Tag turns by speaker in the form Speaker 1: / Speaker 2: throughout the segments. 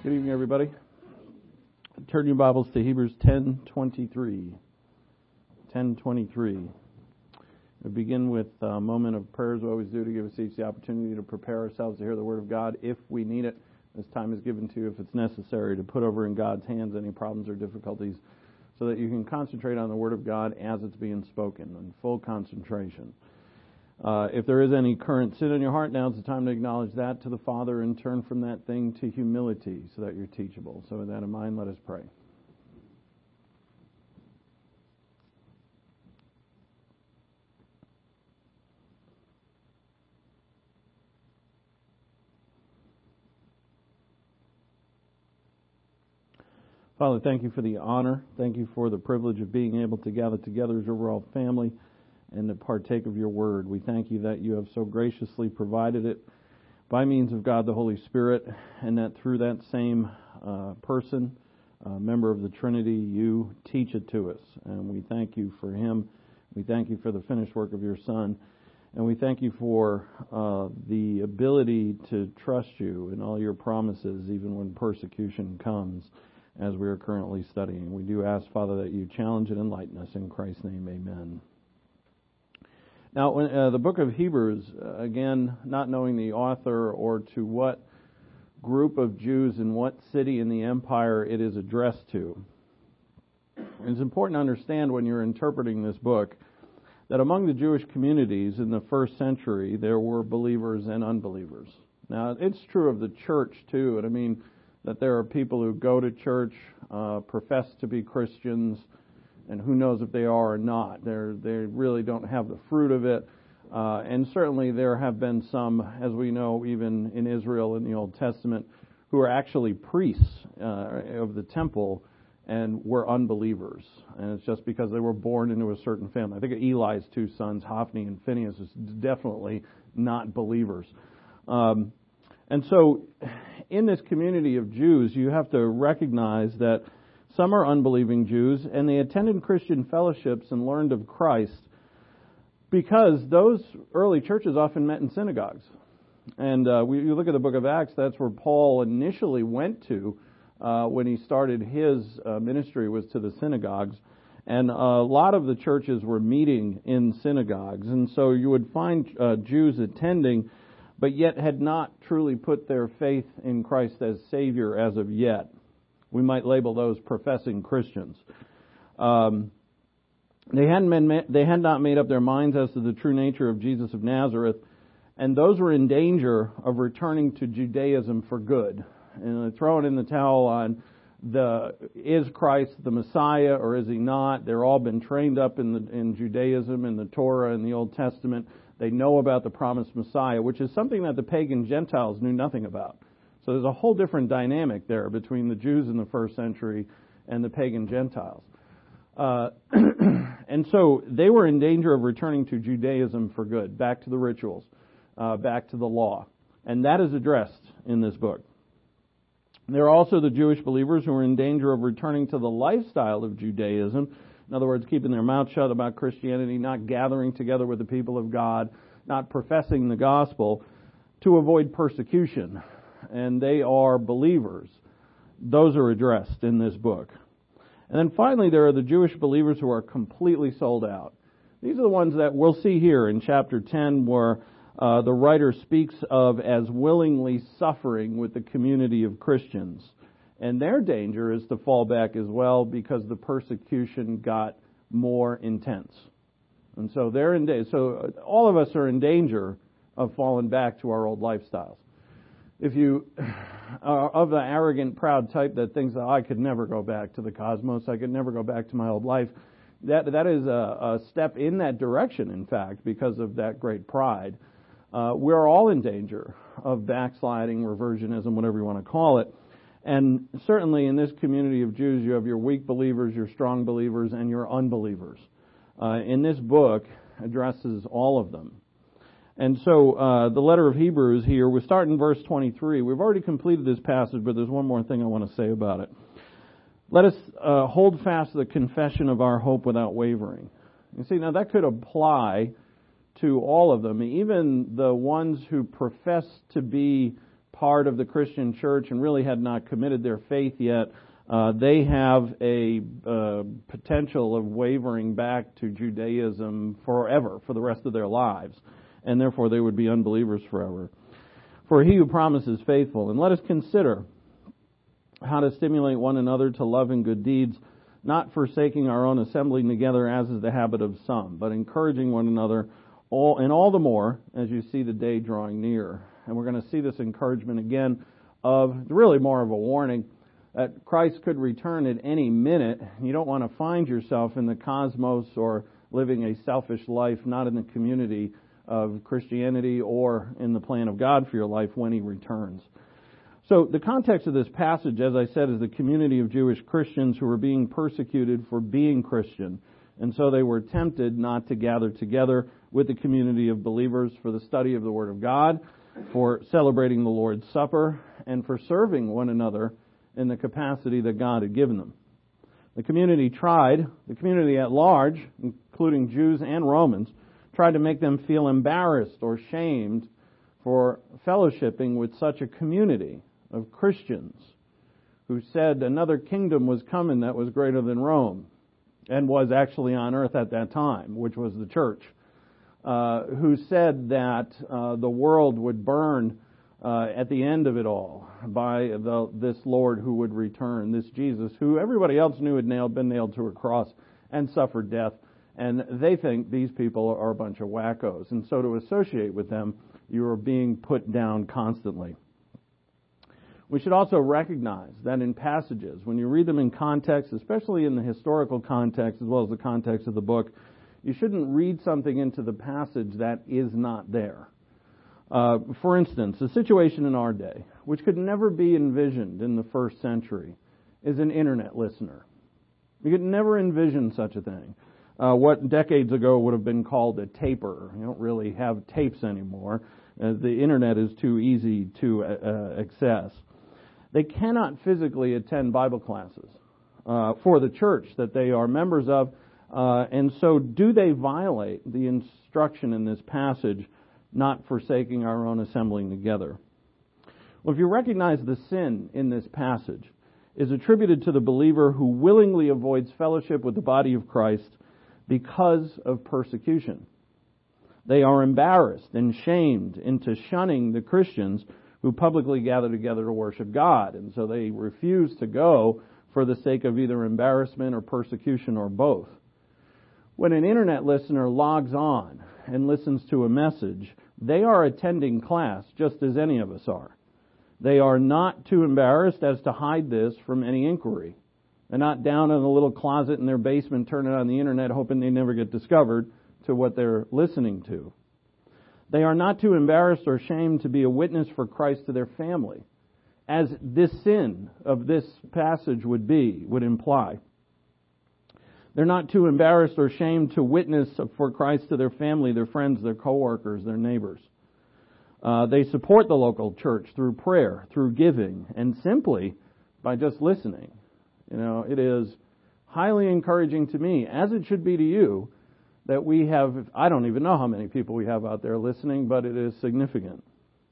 Speaker 1: Good evening, everybody. Turn your Bibles to Hebrews 10:23. 10:23. We begin with a moment of prayer, as we always do, to give us each the opportunity to prepare ourselves to hear the Word of God if we need it. This time is given to you if it's necessary to put over in God's hands any problems or difficulties so that you can concentrate on the Word of God as it's being spoken in full concentration. If there is any current sin in your heart, now's the time to acknowledge that to the Father and turn from that thing to humility so that you're teachable. So with that in mind, let us pray. Father, thank you for the honor. Thank you for the privilege of being able to gather together as your overall family and to partake of your word. We thank you that you have so graciously provided it by means of God the Holy Spirit, and that through that same person, member of the Trinity, you teach it to us. And we thank you for him. We thank you for the finished work of your Son. And we thank you for the ability to trust you in all your promises, even when persecution comes, as we are currently studying. We do ask, Father, that you challenge and enlighten us. In Christ's name, amen. Now, the book of Hebrews, again, not knowing the author or to what group of Jews in what city in the empire it is addressed to, it's important to understand when you're interpreting this book that among the Jewish communities in the first century, there were believers and unbelievers. Now, it's true of the church, too. And I mean that there are people who go to church, profess to be Christians, and who knows if they are or not. They really don't have the fruit of it. And certainly there have been some, as we know, even in Israel in the Old Testament, who are actually priests of the temple and were unbelievers. And it's just because they were born into a certain family. I think of Eli's two sons, Hophni and Phinehas, is definitely not believers. And so in this community of Jews, you have to recognize that some are unbelieving Jews, and they attended Christian fellowships and learned of Christ because those early churches often met in synagogues. And you look at the book of Acts, that's where Paul initially went to when he started his ministry, was to the synagogues. And a lot of the churches were meeting in synagogues. And so you would find Jews attending, but yet had not truly put their faith in Christ as Savior as of yet. We might label those professing Christians. They had not made up their minds as to the true nature of Jesus of Nazareth, and those were in danger of returning to Judaism for good, and throwing in the towel on is Christ the Messiah or is he not? They're all been trained up in Judaism, in the Torah, in the Old Testament. They know about the promised Messiah, which is something that the pagan Gentiles knew nothing about. So there's a whole different dynamic there between the Jews in the first century and the pagan Gentiles. And so they were in danger of returning to Judaism for good, back to the rituals, back to the law. And that is addressed in this book. There are also the Jewish believers who are in danger of returning to the lifestyle of Judaism. In other words, keeping their mouth shut about Christianity, not gathering together with the people of God, not professing the gospel to avoid persecution. And they are believers. Those are addressed in this book. And then finally, there are the Jewish believers who are completely sold out. These are the ones that we'll see here in chapter 10, where the writer speaks of as willingly suffering with the community of Christians. And their danger is to fall back as well because the persecution got more intense. And so they're in danger. So all of us are in danger of falling back to our old lifestyles. If you are of the arrogant, proud type that thinks that I could never go back to the cosmos, I could never go back to my old life, that is a step in that direction, in fact, because of that great pride. We're all in danger of backsliding, reversionism, whatever you want to call it. And certainly in this community of Jews, you have your weak believers, your strong believers, and your unbelievers. In this book addresses all of them. And so the letter of Hebrews here, we start in verse 23. We've already completed this passage, but there's one more thing I want to say about it. Let us hold fast the confession of our hope without wavering. You see, now that could apply to all of them, even the ones who profess to be part of the Christian church and really had not committed their faith yet, they have a potential of wavering back to Judaism forever, for the rest of their lives, and therefore they would be unbelievers forever. For he who promises faithful. And let us consider how to stimulate one another to love and good deeds, not forsaking our own assembling together as is the habit of some, but encouraging one another, all the more as you see the day drawing near. And we're going to see this encouragement again of really more of a warning that Christ could return at any minute. You don't want to find yourself in the cosmos or living a selfish life, not in the community of Christianity or in the plan of God for your life when He returns. So the context of this passage, as I said, is the community of Jewish Christians who were being persecuted for being Christian. And so they were tempted not to gather together with the community of believers for the study of the Word of God, for celebrating the Lord's Supper, and for serving one another in the capacity that God had given them. The community at large, including Jews and Romans, tried to make them feel embarrassed or shamed for fellowshipping with such a community of Christians who said another kingdom was coming that was greater than Rome and was actually on earth at that time, which was the church, who said that the world would burn at the end of it all by this Lord who would return, this Jesus who everybody else knew had been nailed to a cross and suffered death. And they think these people are a bunch of wackos. And so to associate with them, you are being put down constantly. We should also recognize that in passages, when you read them in context, especially in the historical context as well as the context of the book, you shouldn't read something into the passage that is not there. For instance, a situation in our day, which could never be envisioned in the first century, is an internet listener. You could never envision such a thing. What decades ago would have been called a taper. You don't really have tapes anymore. The internet is too easy to access. They cannot physically attend Bible classes for the church that they are members of, and so do they violate the instruction in this passage, not forsaking our own assembling together? Well, if you recognize the sin in this passage is attributed to the believer who willingly avoids fellowship with the body of Christ because of persecution. They are embarrassed and shamed into shunning the Christians who publicly gather together to worship God, and so they refuse to go for the sake of either embarrassment or persecution or both. When an internet listener logs on and listens to a message, they are attending class just as any of us are. They are not too embarrassed as to hide this from any inquiry. They're not down in a little closet in their basement turning on the internet hoping they never get discovered to what they're listening to. They are not too embarrassed or ashamed to be a witness for Christ to their family, as this sin of this passage would imply. They're not too embarrassed or ashamed to witness for Christ to their family, their friends, their coworkers, their neighbors. They support the local church through prayer, through giving, and simply by just listening. You know, it is highly encouraging to me, as it should be to you, that we have, I don't even know how many people we have out there listening, but it is significant.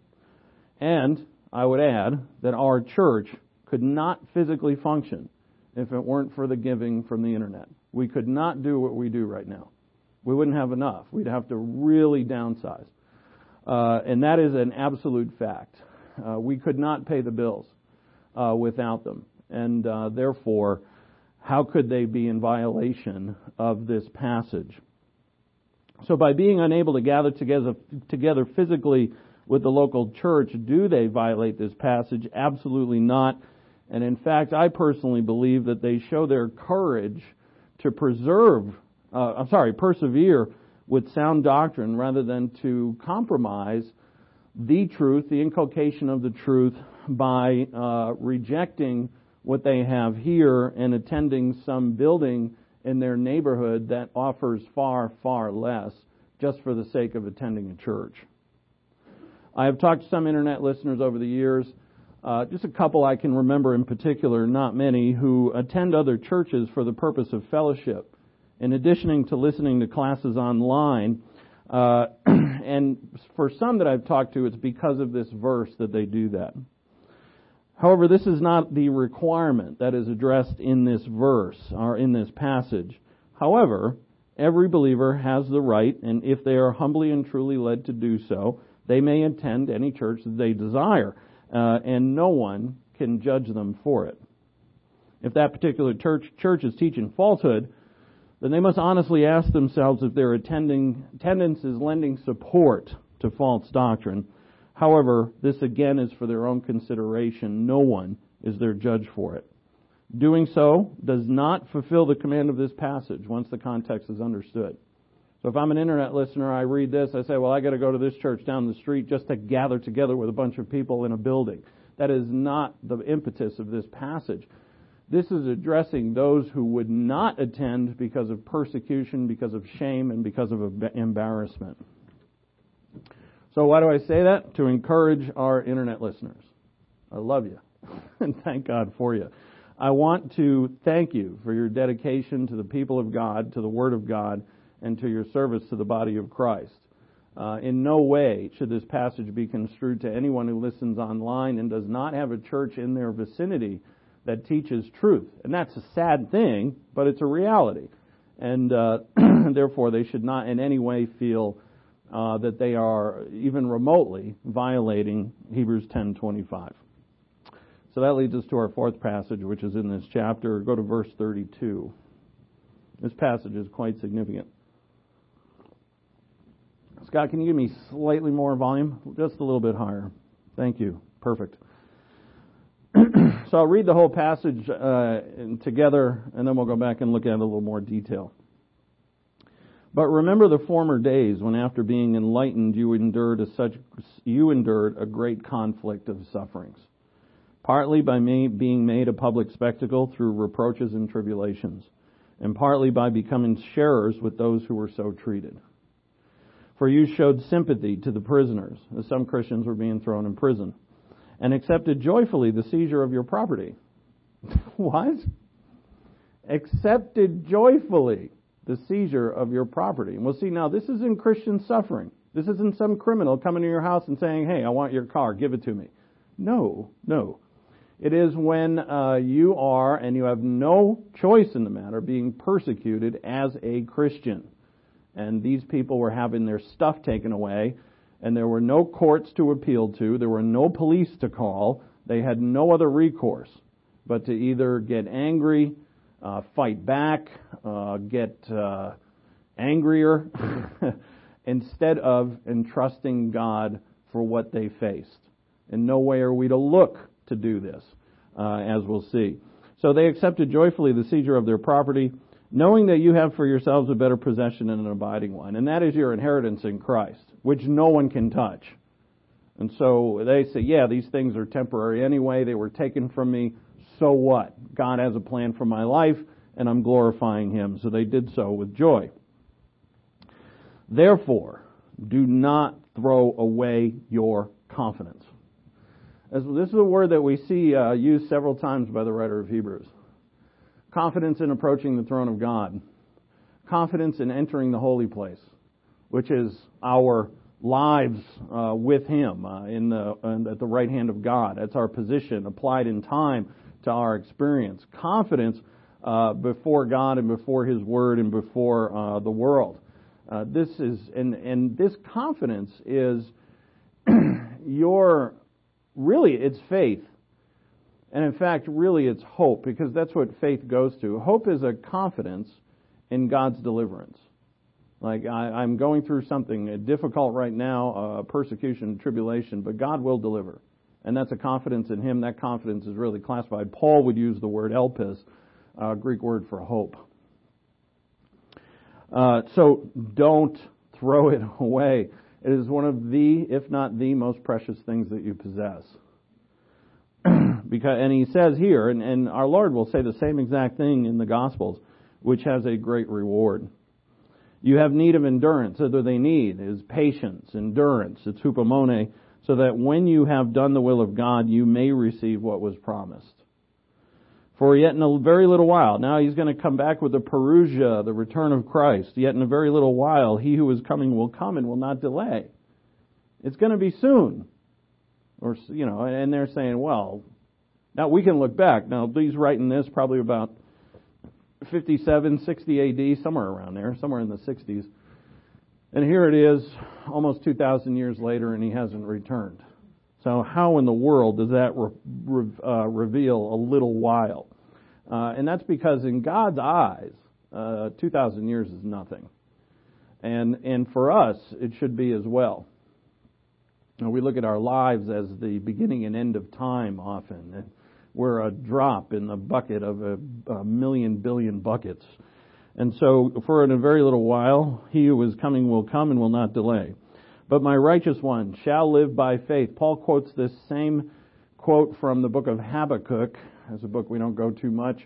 Speaker 1: And I would add that our church could not physically function if it weren't for the giving from the internet. We could not do what we do right now. We wouldn't have enough. We'd have to really downsize. And that is an absolute fact. We could not pay the bills without them. And therefore, how could they be in violation of this passage? So by being unable to gather together physically with the local church, do they violate this passage? Absolutely not. And in fact, I personally believe that they show their courage to persevere with sound doctrine rather than to compromise the truth, the inculcation of the truth, by rejecting what they have here and attending some building in their neighborhood that offers far, far less just for the sake of attending a church. I have talked to some internet listeners over the years, just a couple I can remember in particular, not many, who attend other churches for the purpose of fellowship. In addition to listening to classes online, And for some that I've talked to, it's because of this verse that they do that. However, this is not the requirement that is addressed in this verse or in this passage. However, every believer has the right, and if they are humbly and truly led to do so, they may attend any church that they desire, and no one can judge them for it. If that particular church is teaching falsehood, then they must honestly ask themselves if their attendance is lending support to false doctrine. However, this again is for their own consideration. No one is their judge for it. Doing so does not fulfill the command of this passage once the context is understood. So if I'm an internet listener, I read this, I say, well, I got to go to this church down the street just to gather together with a bunch of people in a building. That is not the impetus of this passage. This is addressing those who would not attend because of persecution, because of shame, and because of embarrassment. So why do I say that? To encourage our internet listeners. I love you, and thank God for you. I want to thank you for your dedication to the people of God, to the Word of God, and to your service to the body of Christ. In no way should this passage be construed to anyone who listens online and does not have a church in their vicinity that teaches truth. And that's a sad thing, but it's a reality. And therefore, they should not in any way feel that they are even remotely violating Hebrews 10:25. So that leads us to our fourth passage, which is in this chapter. Go to verse 32. This passage is quite significant. Scott, can you give me slightly more volume? Just a little bit higher. Thank you. Perfect. So I'll read the whole passage together, and then we'll go back and look at it in a little more detail. But remember the former days when, after being enlightened, you endured a great conflict of sufferings, partly by being made a public spectacle through reproaches and tribulations, and partly by becoming sharers with those who were so treated. For you showed sympathy to the prisoners, as some Christians were being thrown in prison, and accepted joyfully the seizure of your property. What? Accepted joyfully the seizure of your property. And we'll see now, this is in Christian suffering. This isn't some criminal coming to your house and saying, hey, I want your car, give it to me. No. It is when you are, and you have no choice in the matter, being persecuted as a Christian. And these people were having their stuff taken away, and there were no courts to appeal to, there were no police to call, they had no other recourse but to either get angry, fight back, get angrier, instead of entrusting God for what they faced. In no way are we to look to do this, as we'll see. So they accepted joyfully the seizure of their property, knowing that you have for yourselves a better possession and an abiding one, and that is your inheritance in Christ, which no one can touch. And so they say, yeah, these things are temporary anyway, they were taken from me, so what? God has a plan for my life, and I'm glorifying Him. So they did so with joy. Therefore, do not throw away your confidence. This is a word that we see used several times by the writer of Hebrews. Confidence in approaching the throne of God. Confidence in entering the holy place, which is our lives with Him at the right hand of God. That's our position applied in time to our experience. Confidence before God and before His Word and before the world. This confidence is it's faith. And in fact, really it's hope, because that's what faith goes to. Hope is a confidence in God's deliverance. Like, I'm going through something difficult right now, persecution, tribulation, but God will deliver. And that's a confidence in Him. That confidence is really classified. Paul would use the word elpis, Greek word for hope. So don't throw it away. It is one of the, if not the most precious things that you possess. And he says here, and our Lord will say the same exact thing in the Gospels, which has a great reward. You have need of endurance. So that they need is patience, endurance. It's hupomone, so that when you have done the will of God, you may receive what was promised. For yet in a very little while, now he's going to come back with the parousia, the return of Christ. Yet in a very little while, he who is coming will come and will not delay. It's going to be soon. Or, and they're saying, well, now we can look back. Now, he's writing this probably about 57, 60 AD, somewhere around there, somewhere in the 60s. And here it is, almost 2,000 years later, and he hasn't returned. So how in the world does that reveal a little while? And that's because in God's eyes, 2,000 years is nothing. And for us, it should be as well. Now, we look at our lives as the beginning and end of time often. And we're a drop in the bucket of a million billion buckets. And so, for in a very little while, he who is coming will come and will not delay. But my righteous one shall live by faith. Paul quotes this same quote from the book of Habakkuk. It's a book we don't go too much.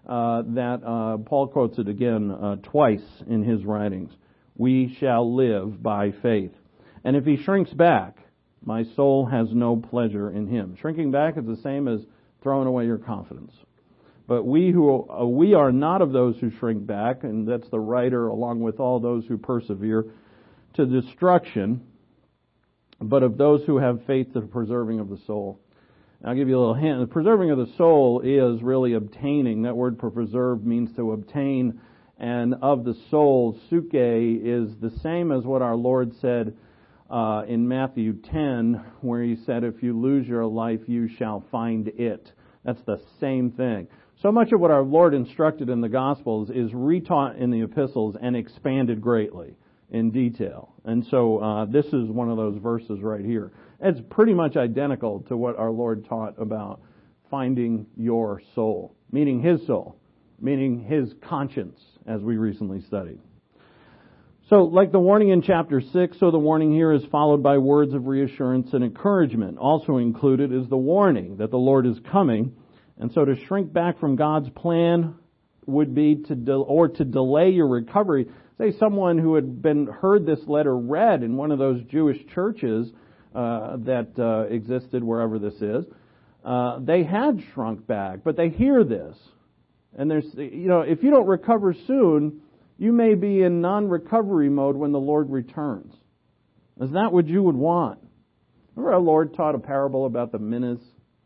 Speaker 1: Paul quotes it again twice in his writings. We shall live by faith. And if he shrinks back, my soul has no pleasure in him. Shrinking back is the same as throwing away your confidence. But we are not of those who shrink back, and that's the writer along with all those who persevere to destruction, but of those who have faith to the preserving of the soul. And I'll give you a little hint. The preserving of the soul is really obtaining. That word for preserve means to obtain. And of the soul, suke is the same as what our Lord said in Matthew 10, where he said, if you lose your life, you shall find it. That's the same thing. So much of what our Lord instructed in the Gospels is retaught in the epistles and expanded greatly in detail. And so this is one of those verses right here. It's pretty much identical to what our Lord taught about finding your soul, meaning his soul, meaning his conscience, as we recently studied. So, like the warning in chapter 6, so the warning here is followed by words of reassurance and encouragement. Also included is the warning that the Lord is coming. And so to shrink back from God's plan would be to delay your recovery. Say someone who had heard this letter read in one of those Jewish churches that existed wherever this is, they had shrunk back, but they hear this. And there's, if you don't recover soon, you may be in non-recovery mode when the Lord returns. Is that what you would want? Remember our Lord taught a parable about the minas?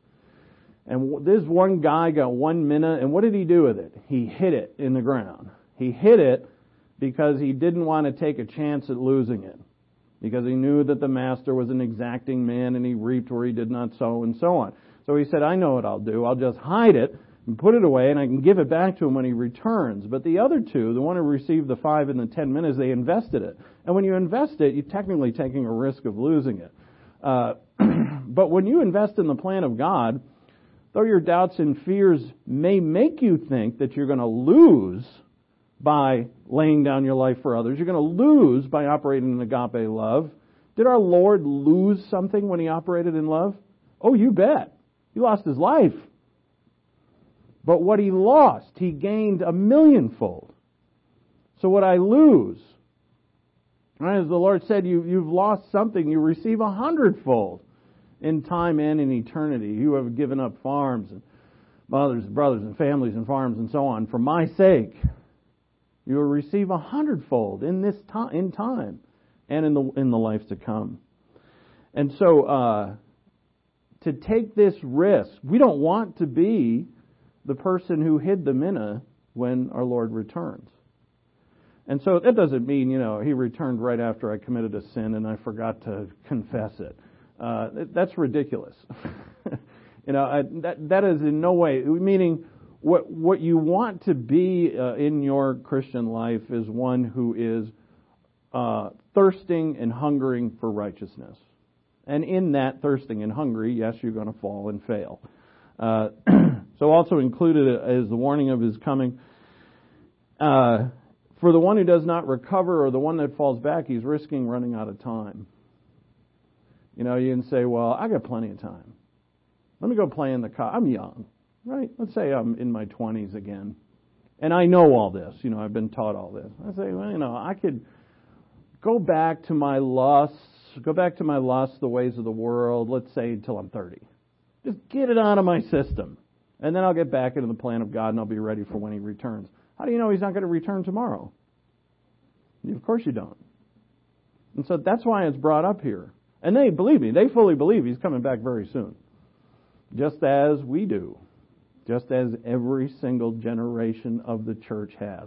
Speaker 1: And this one guy got 1 mina, and what did he do with it? He hid it in the ground. He hid it because he didn't want to take a chance at losing it. Because he knew that the master was an exacting man and he reaped where he did not sow and so on. So he said, I know what I'll do. I'll just hide it and put it away and I can give it back to him when he returns. But the other two, the one who received the 5 and the 10 minas, they invested it. And when you invest it, you're technically taking a risk of losing it. But when you invest in the plan of God, though your doubts and fears may make you think that you're going to lose by laying down your life for others, you're going to lose by operating in agape love. Did our Lord lose something when he operated in love? Oh, you bet. He lost his life. But what he lost, he gained 1,000,000-fold. So what I lose, right, as the Lord said, you've lost something, you receive 100-fold. In time and in eternity, you have given up farms and mothers and brothers and families and farms and so on for my sake. You will receive 100-fold in this time, in time, and in the life to come. And so, to take this risk, we don't want to be the person who hid the mina when our Lord returns. And so that doesn't mean, he returned right after I committed a sin and I forgot to confess it. That's ridiculous. That is in no way, meaning what you want to be in your Christian life is one who is thirsting and hungering for righteousness. And in that thirsting and hungry, yes, you're going to fall and fail. So also included is the warning of his coming. For the one who does not recover or the one that falls back, he's risking running out of time. You can say, well, I got plenty of time. Let me go play in the car. I'm young, right? Let's say I'm in my 20s again. And I know all this. I've been taught all this. I say, well, I could go back to my lusts, the ways of the world, let's say until I'm 30. Just get it out of my system. and then I'll get back into the plan of God and I'll be ready for when He returns. How do you know He's not going to return tomorrow? Of course you don't. And so that's why it's brought up here. And they, believe me, they fully believe He's coming back very soon. Just as we do. Just as every single generation of the church has.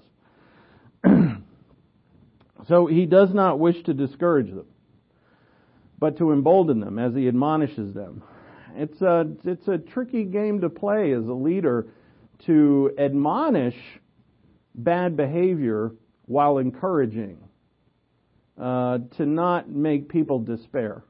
Speaker 1: So He does not wish to discourage them, but to embolden them as He admonishes them. It's a tricky game to play as a leader, to admonish bad behavior while encouraging, to not make people despair.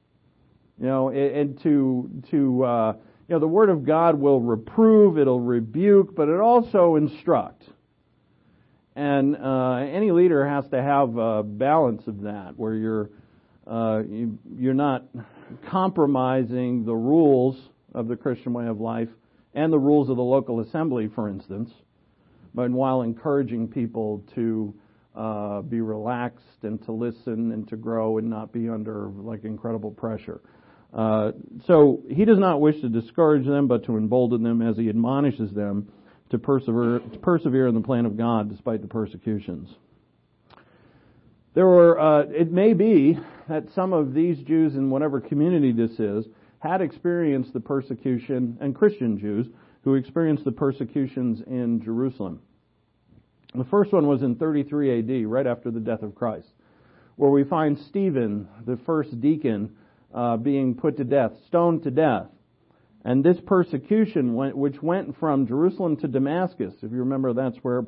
Speaker 1: And the Word of God will reprove, it'll rebuke, but it also instruct. And any leader has to have a balance of that, where you're not compromising the rules of the Christian way of life and the rules of the local assembly, for instance, but while encouraging people to be relaxed and to listen and to grow and not be under incredible pressure. So He does not wish to discourage them, but to embolden them as He admonishes them to persevere in the plan of God despite the persecutions. It may be that some of these Jews in whatever community this is had experienced the persecution, and Christian Jews who experienced the persecutions in Jerusalem. The first one was in 33 AD, right after the death of Christ, where we find Stephen, the first deacon, being put to death, stoned to death. And this persecution, which went from Jerusalem to Damascus, if you remember, that's where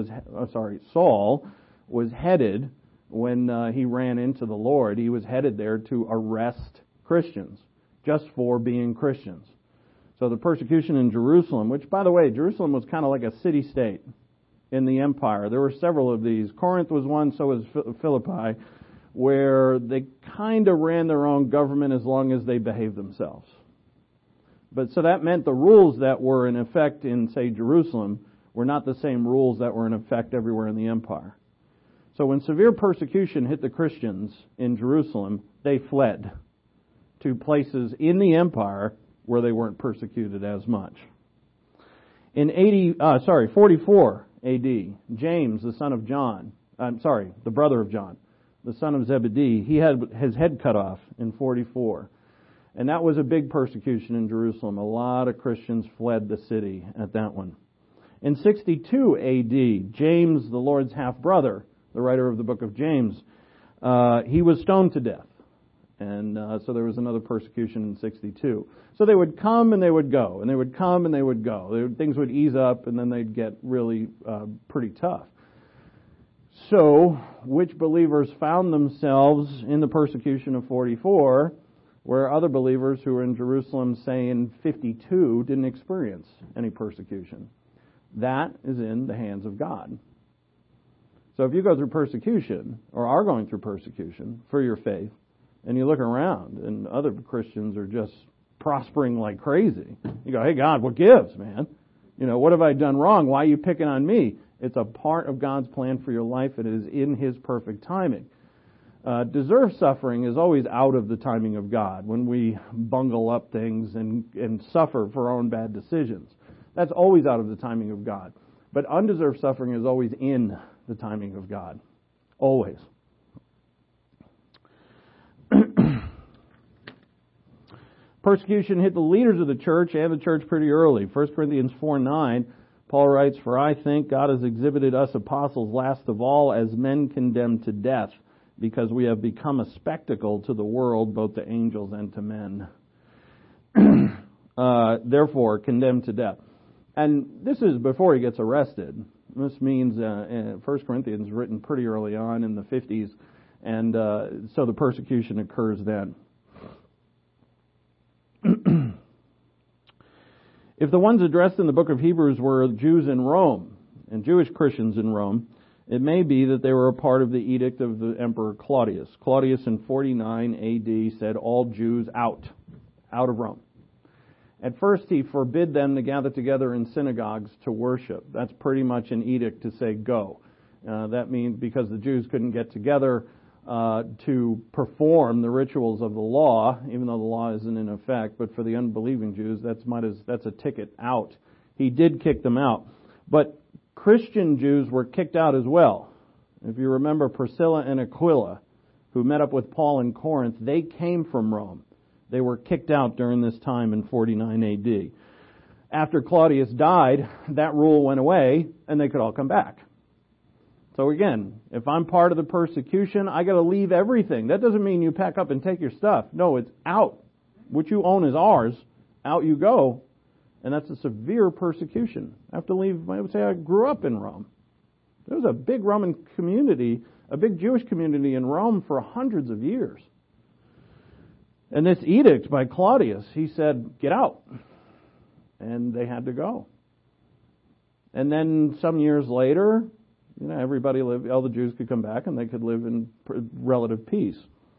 Speaker 1: Saul was headed when he ran into the Lord. He was headed there to arrest Christians, just for being Christians. So the persecution in Jerusalem, which, by the way, Jerusalem was kind of like a city-state in the empire. There were several of these. Corinth was one, so was Philippi, where they kind of ran their own government as long as they behaved themselves. But so that meant the rules that were in effect in, say, Jerusalem were not the same rules that were in effect everywhere in the empire. So when severe persecution hit the Christians in Jerusalem, they fled to places in the empire where they weren't persecuted as much. In 44 AD, James, the son of John, the brother of John, the son of Zebedee, he had his head cut off in 44. And that was a big persecution in Jerusalem. A lot of Christians fled the city at that one. In 62 AD, James, the Lord's half-brother, the writer of the book of James, he was stoned to death. And so there was another persecution in 62. So they would come and they would go, and they would come and they would go. Things would ease up, and then they'd get really pretty tough. So, which believers found themselves in the persecution of 44, where other believers who were in Jerusalem, say in 52, didn't experience any persecution? That is in the hands of God. So if you go through persecution, or are going through persecution for your faith, and you look around and other Christians are just prospering like crazy, you go, hey God, what gives, man? What have I done wrong? Why are you picking on me? It's a part of God's plan for your life. It is in His perfect timing. Deserved suffering is always out of the timing of God, when we bungle up things and suffer for our own bad decisions. That's always out of the timing of God. But undeserved suffering is always in the timing of God. Always. Persecution hit the leaders of the church and the church pretty early. 1 Corinthians 4:9, Paul writes, "For I think God has exhibited us apostles last of all as men condemned to death, because we have become a spectacle to the world, both to angels and to men." Therefore, condemned to death. And this is before he gets arrested. This means 1 Corinthians written pretty early on in the 50s, and so the persecution occurs then. If the ones addressed in the book of Hebrews were Jews in Rome and Jewish Christians in Rome, it may be that they were a part of the edict of the Emperor Claudius. Claudius in 49 AD said all Jews out of Rome. At first he forbid them to gather together in synagogues to worship. That's pretty much an edict to say go. That means because the Jews couldn't get together, to perform the rituals of the law, even though the law isn't in effect. But for the unbelieving Jews, that's a ticket out. He did kick them out. But Christian Jews were kicked out as well. If you remember Priscilla and Aquila, who met up with Paul in Corinth, they came from Rome. They were kicked out during this time in 49 AD. After Claudius died, that rule went away, and they could all come back. So again, if I'm part of the persecution, I got to leave everything. That doesn't mean you pack up and take your stuff. No, it's out. What you own is ours. Out you go. And that's a severe persecution. I have to leave. I would say I grew up in Rome. There was a big Roman community, a big Jewish community in Rome for hundreds of years. And this edict by Claudius, he said, get out. And they had to go. And then some years later, everybody lived, all the Jews could come back and they could live in relative peace.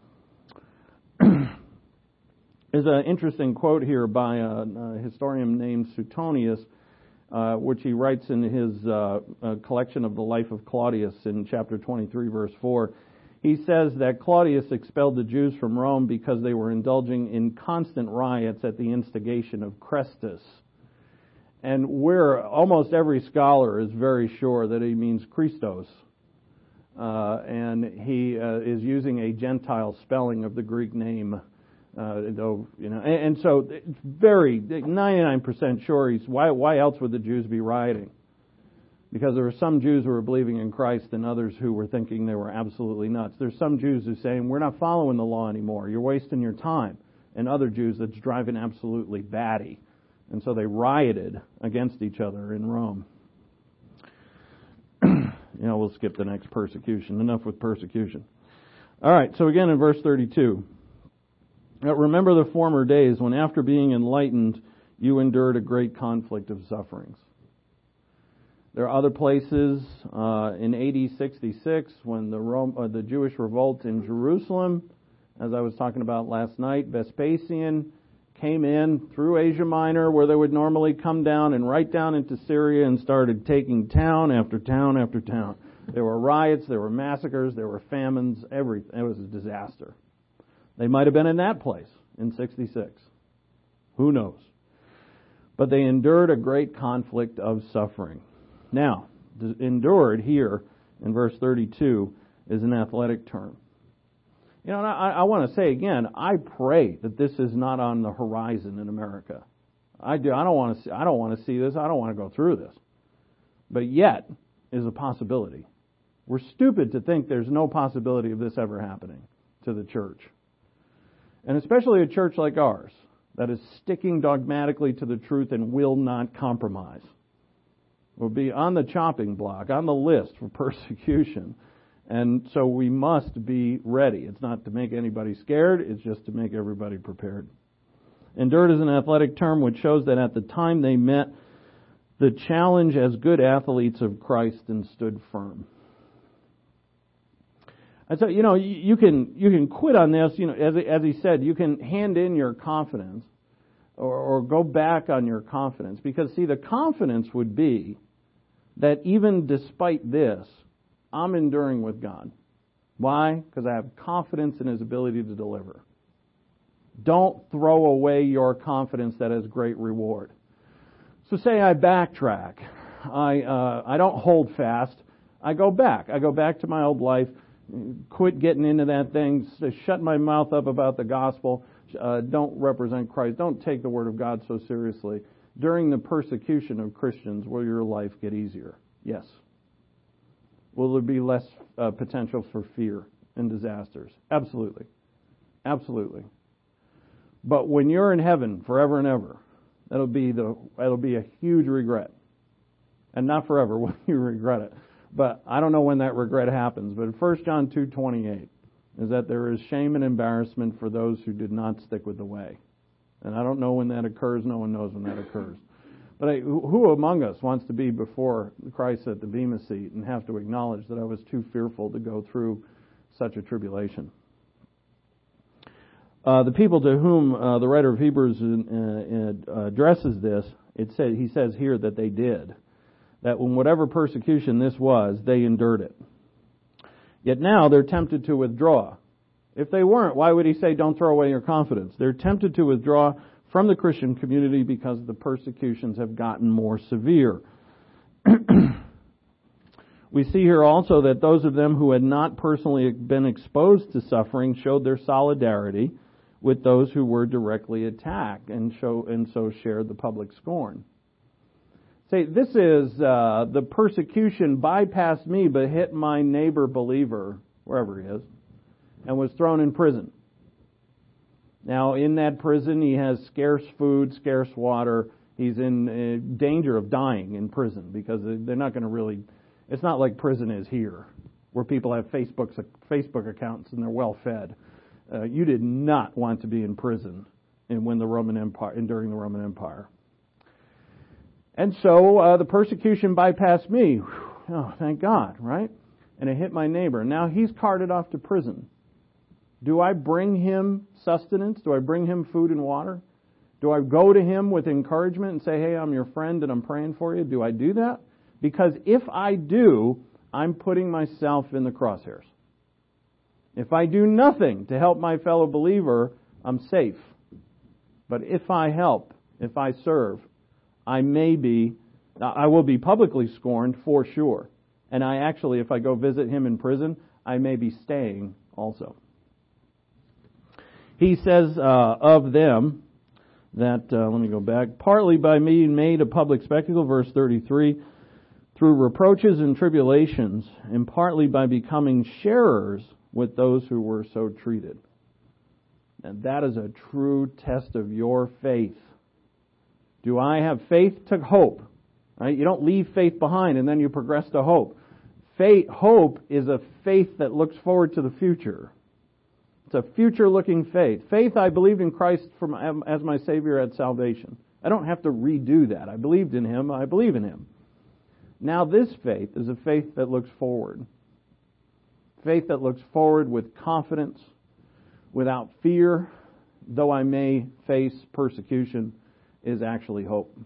Speaker 1: There's an interesting quote here by a historian named Suetonius, which he writes in his collection of the life of Claudius in chapter 23, verse 4. He says that Claudius expelled the Jews from Rome because they were indulging in constant riots at the instigation of Chrestus. And almost every scholar is very sure that he means Christos. And he is using a Gentile spelling of the Greek name. And so it's 99% sure why else would the Jews be rioting? Because there were some Jews who were believing in Christ and others who were thinking they were absolutely nuts. There's some Jews who are saying, we're not following the law anymore. You're wasting your time. And other Jews that's driving absolutely batty. And so they rioted against each other in Rome. We'll skip the next persecution. Enough with persecution. All right, so again in verse 32. Remember the former days when after being enlightened, you endured a great conflict of sufferings. There are other places in AD 66 when the Jewish revolt in Jerusalem, as I was talking about last night, Vespasian came in through Asia Minor where they would normally come down and right down into Syria and started taking town after town after town. There were riots, there were massacres, there were famines, everything. It was a disaster. They might have been in that place in 66. Who knows? But they endured a great conflict of suffering. Now, endured here in verse 32 is an athletic term. I want to say again, I pray that this is not on the horizon in America. I do. I don't want to see this. I don't want to go through this. But yet is a possibility. We're stupid to think there's no possibility of this ever happening to the church. And especially a church like ours that is sticking dogmatically to the truth and will not compromise. Will be on the chopping block, on the list for persecution. And so we must be ready. It's not to make anybody scared, it's just to make everybody prepared. Endured is an athletic term which shows that at the time they met the challenge as good athletes of Christ and stood firm. And so, you can quit on this, as he said, you can hand in your confidence or go back on your confidence. Because, see, the confidence would be that even despite this, I'm enduring with God. Why? Because I have confidence in His ability to deliver. Don't throw away your confidence that has great reward. So say I backtrack. I don't hold fast. I go back. I go back to my old life. Quit getting into that thing. Shut my mouth up about the gospel. Don't represent Christ. Don't take the Word of God so seriously. During the persecution of Christians, will your life get easier? Yes. Will there be less potential for fear and disasters? Absolutely. Absolutely. But when you're in heaven forever and ever, that'll be a huge regret. And not forever when you regret it. But I don't know when that regret happens. But 1 John 2:28 is that there is shame and embarrassment for those who did not stick with the way. And I don't know when that occurs. No one knows when that occurs. But who among us wants to be before Christ at the Bema seat and have to acknowledge that I was too fearful to go through such a tribulation? The people to whom the writer of Hebrews addresses this, he says here that they did. That when whatever persecution this was, they endured it. Yet now they're tempted to withdraw. If they weren't, why would he say, don't throw away your confidence? They're tempted to withdraw from the Christian community because the persecutions have gotten more severe. We see here also that those of them who had not personally been exposed to suffering showed their solidarity with those who were directly attacked and so shared the public scorn. Say, this is the persecution bypassed me but hit my neighbor believer, wherever he is, and was thrown in prison. Now, in that prison, he has scarce food, scarce water. He's in danger of dying in prison because they're not going to really... It's not like prison is here, where people have Facebook accounts and they're well fed. You did not want to be in prison during the Roman Empire. And so the persecution bypassed me. Oh, thank God, right? And it hit my neighbor. Now he's carted off to prison. Do I bring him sustenance? Do I bring him food and water? Do I go to him with encouragement and say, hey, I'm your friend and I'm praying for you? Do I do that? Because if I do, I'm putting myself in the crosshairs. If I do nothing to help my fellow believer, I'm safe. But if I help, if I serve, I will be publicly scorned for sure. And if I go visit him in prison, I may be staying also. He says of them that, let me go back, partly by being made a public spectacle, verse 33, through reproaches and tribulations, and partly by becoming sharers with those who were so treated. And that is a true test of your faith. Do I have faith to hope? Right? You don't leave faith behind and then you progress to hope. Hope is a faith that looks forward to the future. It's a future-looking faith. Faith, I believed in Christ as my Savior at salvation. I don't have to redo that. I believed in Him. I believe in Him. Now this faith is a faith that looks forward. Faith that looks forward with confidence, without fear, though I may face persecution, is actually hope.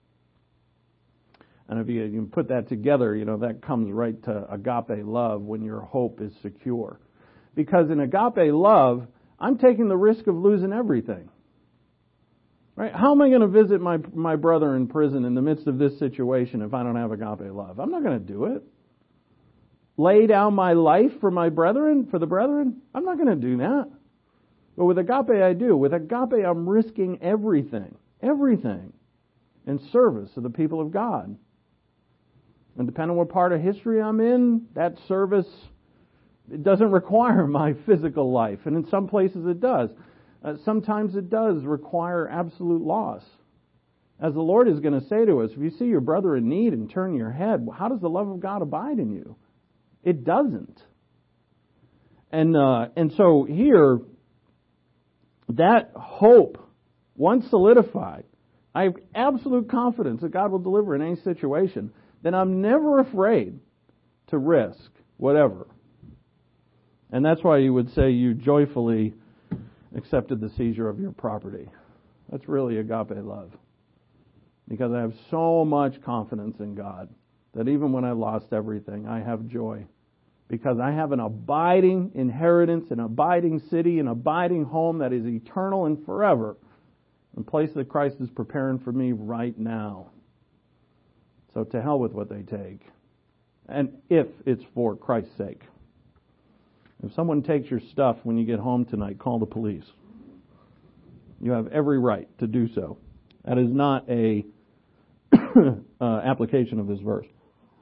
Speaker 1: And if you can put that together, that comes right to agape love when your hope is secure. Because in agape love, I'm taking the risk of losing everything. Right? How am I going to visit my brother in prison in the midst of this situation if I don't have agape love? I'm not going to do it. Lay down my life for the brethren? I'm not going to do that. But with agape I do. With agape I'm risking everything in service of the people of God. And depending on what part of history I'm in, that service, it doesn't require my physical life. And in some places it does. Sometimes it does require absolute loss. As the Lord is going to say to us, if you see your brother in need and turn your head, how does the love of God abide in you? It doesn't. And so here, that hope, once solidified, I have absolute confidence that God will deliver in any situation. Then I'm never afraid to risk whatever. And that's why you would say you joyfully accepted the seizure of your property. That's really agape love. Because I have so much confidence in God that even when I lost everything, I have joy. Because I have an abiding inheritance, an abiding city, an abiding home that is eternal and forever. A place that Christ is preparing for me right now. So to hell with what they take. And if it's for Christ's sake. If someone takes your stuff when you get home tonight, call the police. You have every right to do so. That is not a application of this verse.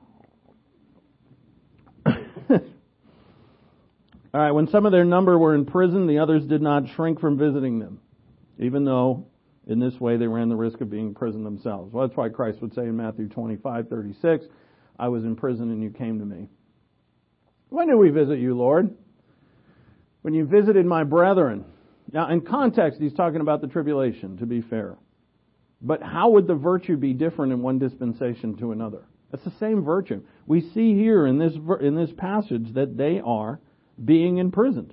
Speaker 1: All right, when some of their number were in prison, the others did not shrink from visiting them, even though in this way they ran the risk of being in prison themselves. Well, that's why Christ would say in Matthew 25:36, I was in prison and you came to me. When did we visit you, Lord? When you visited my brethren. Now, in context, he's talking about the tribulation, to be fair. But how would the virtue be different in one dispensation to another? It's the same virtue. We see here in this passage that they are being imprisoned.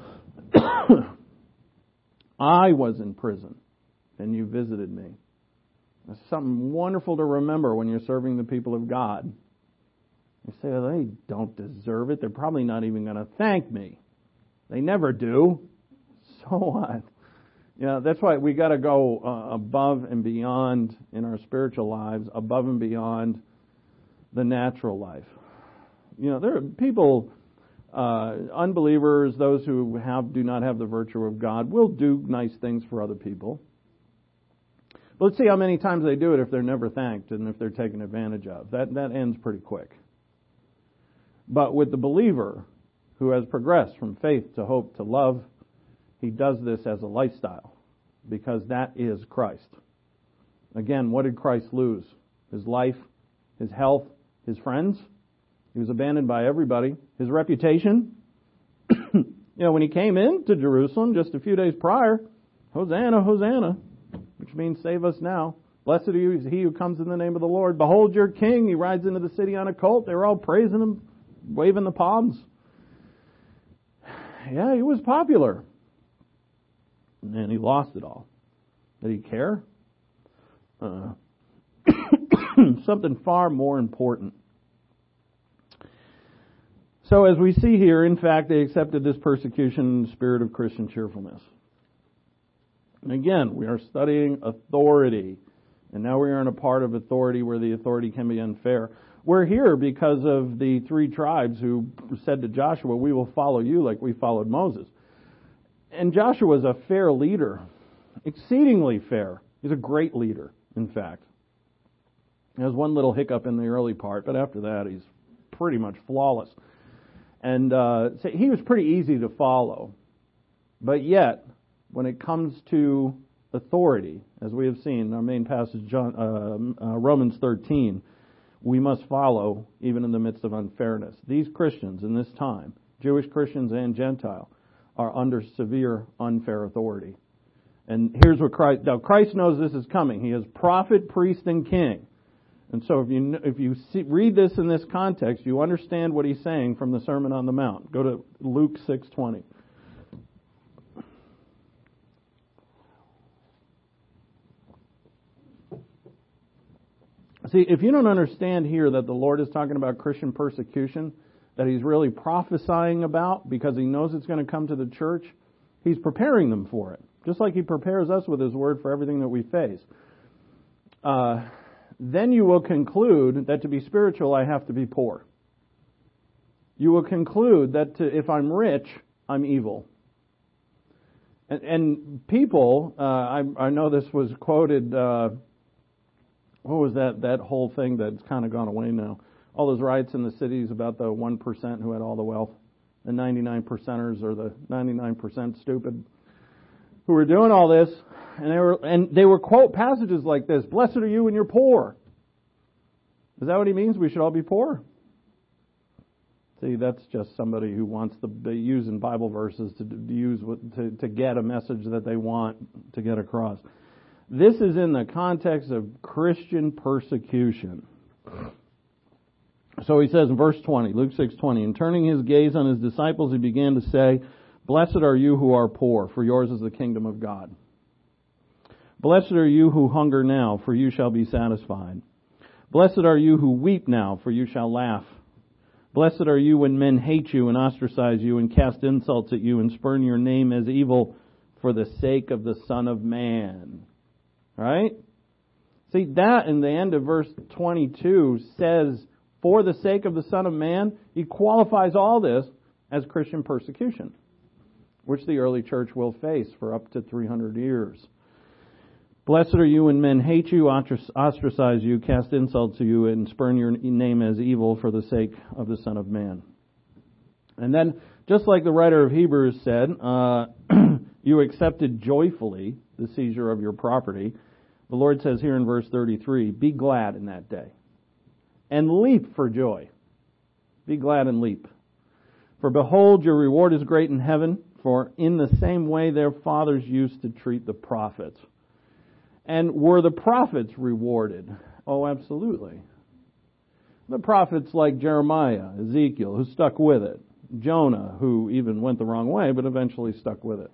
Speaker 1: I was in prison, and you visited me. That's something wonderful to remember when you're serving the people of God. You say, well, they don't deserve it. They're probably not even going to thank me. They never do. So what? That's why we got to go above and beyond in our spiritual lives, above and beyond the natural life. There are people, unbelievers, those who do not have the virtue of God, will do nice things for other people. But let's see how many times they do it if they're never thanked and if they're taken advantage of. That ends pretty quick. But with the believer who has progressed from faith to hope to love, he does this as a lifestyle because that is Christ. Again, what did Christ lose? His life, his health, his friends. He was abandoned by everybody. His reputation. When he came into Jerusalem just a few days prior, Hosanna, Hosanna, which means save us now. Blessed are you, he who comes in the name of the Lord. Behold your king. He rides into the city on a colt. They were all praising him, waving the palms. Yeah, he was popular. And he lost it all. Did he care? Something far more important. So as we see here, in fact, they accepted this persecution in the spirit of Christian cheerfulness. And again, we are studying authority. And now we are in a part of authority where the authority can be unfair. We're here because of the 3 tribes who said to Joshua, we will follow you like we followed Moses. And Joshua was a fair leader, exceedingly fair. He's a great leader, in fact. He has one little hiccup in the early part, but after that he's pretty much flawless. And so he was pretty easy to follow. But yet, when it comes to authority, as we have seen in our main passage, Romans 13, we must follow even in the midst of unfairness. These Christians in this time, Jewish Christians and Gentile, are under severe unfair authority. And here's what Christ knows this is coming. He is prophet, priest, and king. And so if you read this in this context, you understand what he's saying from the Sermon on the Mount. Go to Luke 6:20. See, if you don't understand here that the Lord is talking about Christian persecution, that he's really prophesying about because he knows it's going to come to the church, he's preparing them for it. Just like he prepares us with his word for everything that we face. Then you will conclude that to be spiritual, I have to be poor. You will conclude that if I'm rich, I'm evil. And people, I know this was quoted, what was that whole thing that's kind of gone away now? All those riots in the cities about the 1% who had all the wealth, the 99%ers or the 99% stupid who were doing all this, and they were quote passages like this: "Blessed are you when you're poor." Is that what he means? We should all be poor? See, that's just somebody who wants to be using Bible verses to get a message that they want to get across. This is in the context of Christian persecution. So he says in verse 20, Luke 6:20, and turning his gaze on his disciples, he began to say, "Blessed are you who are poor, for yours is the kingdom of God. Blessed are you who hunger now, for you shall be satisfied. Blessed are you who weep now, for you shall laugh. Blessed are you when men hate you and ostracize you and cast insults at you and spurn your name as evil for the sake of the Son of Man." Right? See, that in the end of verse 22 says, for the sake of the Son of Man, he qualifies all this as Christian persecution, which the early church will face for up to 300 years. Blessed are you when men hate you, ostracize you, cast insults to you, and spurn your name as evil for the sake of the Son of Man. And then, just like the writer of Hebrews said, you accepted joyfully the seizure of your property. The Lord says here in verse 33, be glad in that day, and leap for joy. Be glad and leap. For behold, your reward is great in heaven, for in the same way their fathers used to treat the prophets. And were the prophets rewarded? Oh, absolutely. The prophets like Jeremiah, Ezekiel, who stuck with it. Jonah, who even went the wrong way, but eventually stuck with it.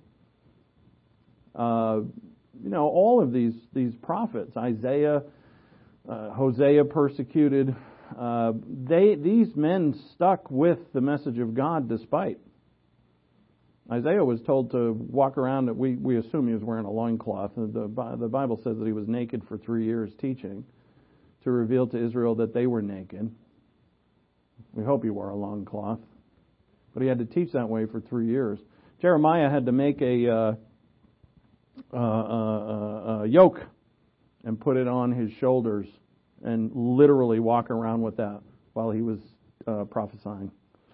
Speaker 1: All of these prophets. Isaiah, Hosea persecuted, these men stuck with the message of God despite. Isaiah was told to walk around, we assume he was wearing a loincloth. The Bible says that he was naked for 3 years teaching to reveal to Israel that they were naked. We hope he wore a loincloth. But he had to teach that way for 3 years. Jeremiah had to make a yoke and put it on his shoulders and literally walk around with that while he was prophesying.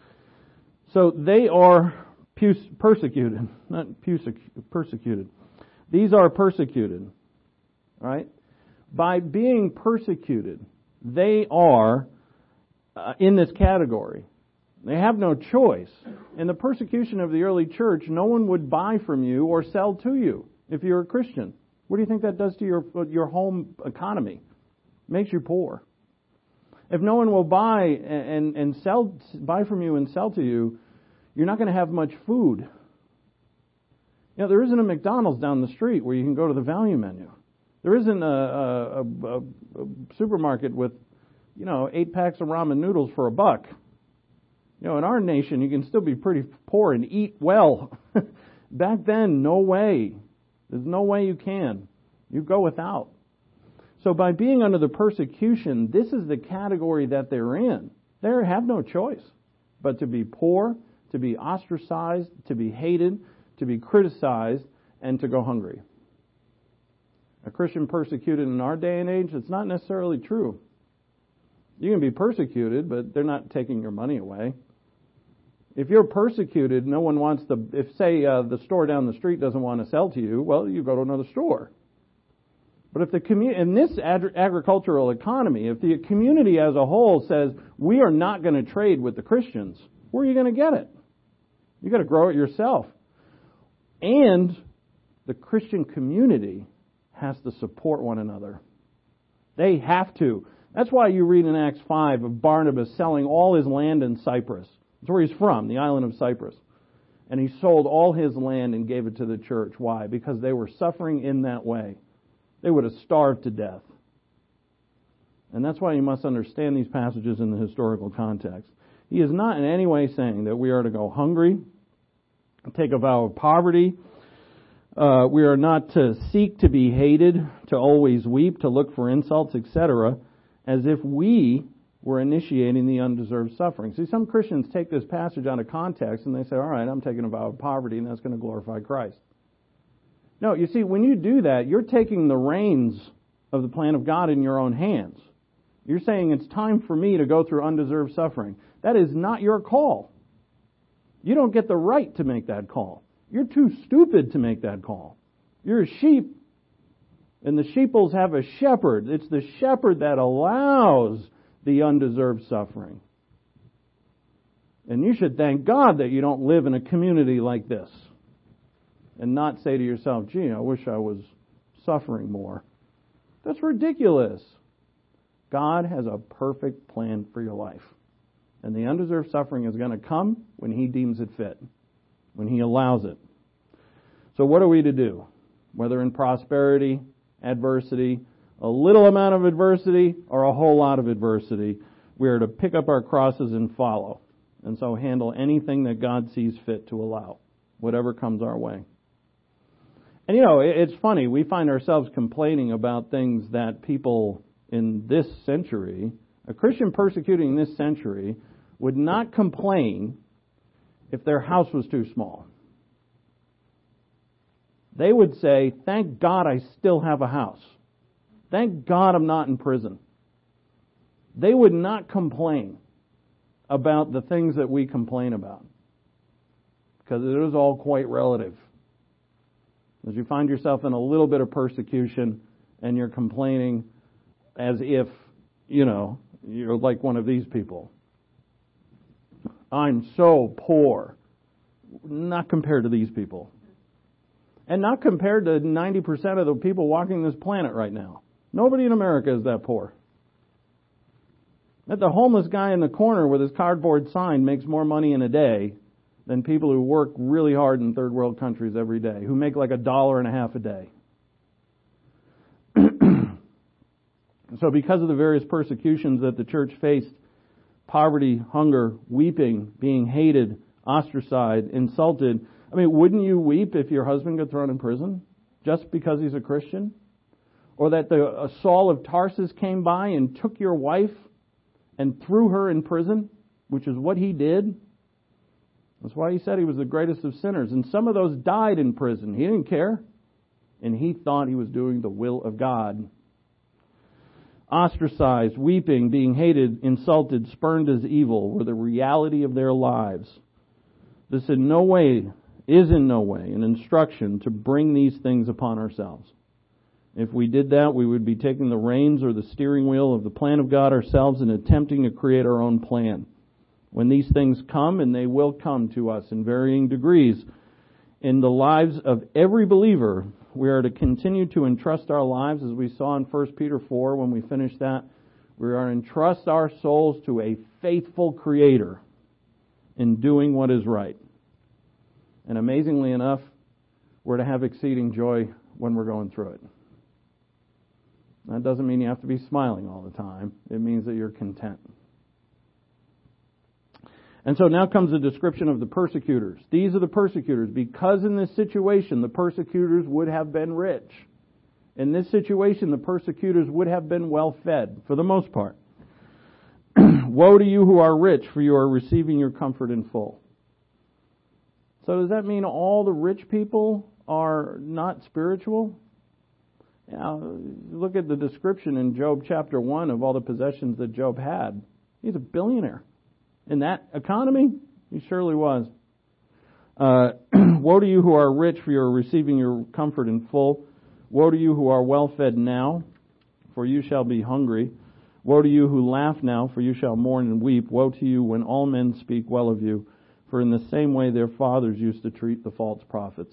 Speaker 1: So they are persecuted, not persecuted. These are persecuted, right? By being persecuted, they are in this category. They have no choice. In the persecution of the early church, no one would buy from you or sell to you if you're a Christian. What do you think that does to your home economy? It makes you poor. If no one will buy from you and sell to you, you're not going to have much food. You know, there isn't a McDonald's down the street where you can go to the value menu. There isn't a supermarket with, 8 packs of ramen noodles for $1. In our nation, you can still be pretty poor and eat well. Back then, no way. There's no way you can. You go without. So by being under the persecution, this is the category that they're in. They have no choice but to be poor, to be ostracized, to be hated, to be criticized, and to go hungry. A Christian persecuted in our day and age, it's not necessarily true. You can be persecuted, but they're not taking your money away. If you're persecuted, no one wants if the store down the street doesn't want to sell to you, well, you go to another store. But if in this agricultural economy, if the community as a whole says, we are not going to trade with the Christians, where are you going to get it? You've got to grow it yourself. And the Christian community has to support one another. They have to. That's why you read in Acts 5 of Barnabas selling all his land in Cyprus. That's where he's from, the island of Cyprus. And he sold all his land and gave it to the church. Why? Because they were suffering in that way. They would have starved to death. And that's why you must understand these passages in the historical context. He is not in any way saying that we are to go hungry, take a vow of poverty. We are not to seek to be hated, to always weep, to look for insults, etc., as if we were initiating the undeserved suffering. See, some Christians take this passage out of context and they say, all right, I'm taking a vow of poverty and that's going to glorify Christ. No, you see, when you do that, you're taking the reins of the plan of God in your own hands. You're saying it's time for me to go through undeserved suffering. That is not your call. You don't get the right to make that call. You're too stupid to make that call. You're a sheep, and the sheeples have a shepherd. It's the shepherd that allows the undeserved suffering. And you should thank God that you don't live in a community like this and not say to yourself, gee, I wish I was suffering more. That's ridiculous. God has a perfect plan for your life. And the undeserved suffering is going to come when He deems it fit, when He allows it. So what are we to do? Whether in prosperity, adversity, a little amount of adversity, or a whole lot of adversity, we are to pick up our crosses and follow. And so handle anything that God sees fit to allow, whatever comes our way. And it's funny, we find ourselves complaining about things that people in this century, a Christian persecuting this century, would not complain if their house was too small. They would say, thank God I still have a house. Thank God I'm not in prison. They would not complain about the things that we complain about, because it is all quite relative. As you find yourself in a little bit of persecution and you're complaining as if, you're like one of these people. I'm so poor. Not compared to these people. And not compared to 90% of the people walking this planet right now. Nobody in America is that poor. That the homeless guy in the corner with his cardboard sign makes more money in a day than people who work really hard in third world countries every day, who make like $1.50 a day. So because of the various persecutions that the church faced, poverty, hunger, weeping, being hated, ostracized, insulted, wouldn't you weep if your husband got thrown in prison just because he's a Christian? Or that the Saul of Tarsus came by and took your wife and threw her in prison, which is what he did. That's why he said he was the greatest of sinners. And some of those died in prison. He didn't care. And he thought he was doing the will of God. Ostracized, weeping, being hated, insulted, spurned as evil were the reality of their lives. This is in no way an instruction to bring these things upon ourselves. If we did that, we would be taking the reins or the steering wheel of the plan of God ourselves and attempting to create our own plan. When these things come, and they will come to us in varying degrees, in the lives of every believer, we are to continue to entrust our lives, as we saw in 1 Peter 4 when we finished that. We are to entrust our souls to a faithful Creator in doing what is right. And amazingly enough, we're to have exceeding joy when we're going through it. That doesn't mean you have to be smiling all the time. It means that you're content. And so now comes the description of the persecutors. These are the persecutors, because in this situation the persecutors would have been rich. In this situation the persecutors would have been well fed, for the most part. Woe to you who are rich, for you are receiving your comfort in full. So does that mean all the rich people are not spiritual? Now, look at the description in Job chapter 1 of all the possessions that Job had. He's a billionaire. In that economy, he surely was. Woe to you who are rich, for you are receiving your comfort in full. Woe to you who are well fed now, for you shall be hungry. Woe to you who laugh now, for you shall mourn and weep. Woe to you when all men speak well of you, for in the same way their fathers used to treat the false prophets.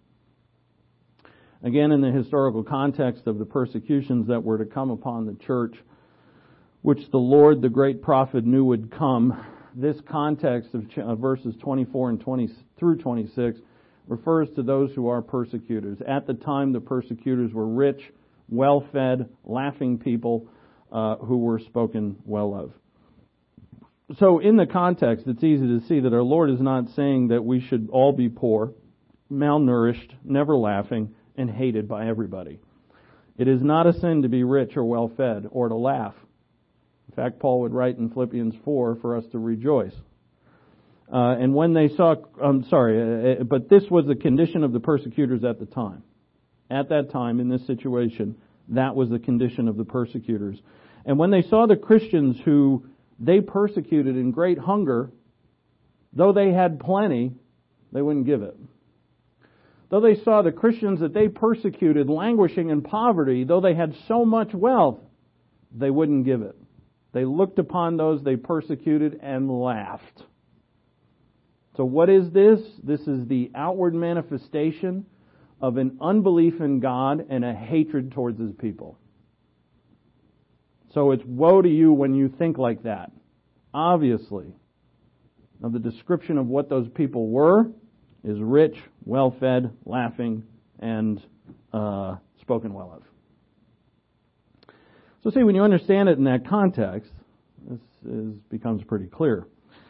Speaker 1: Again, in the historical context of the persecutions that were to come upon the church, which the Lord, the great prophet, knew would come, this context of verses 24 and 20 through 26 refers to those who are persecutors. At the time, the persecutors were rich, well-fed, laughing people who were spoken well of. So in the context, it's easy to see that our Lord is not saying that we should all be poor, malnourished, never laughing, and hated by everybody. It is not a sin to be rich or well-fed or to laugh. In fact, Paul would write in Philippians 4 for us to rejoice. And when they saw, but this was the condition of the persecutors at the time. At that time, in this situation, that was the condition of the persecutors. And when they saw the Christians who they persecuted in great hunger, though they had plenty, they wouldn't give it. Though they saw the Christians that they persecuted languishing in poverty, though they had so much wealth, they wouldn't give it. They looked upon those they persecuted and laughed. So what is this? This is the outward manifestation of an unbelief in God and a hatred towards His people. So it's woe to you when you think like that. Obviously. Now the description of what those people were is rich, well-fed, laughing, and spoken well of. So see, when you understand it in that context, this becomes pretty clear.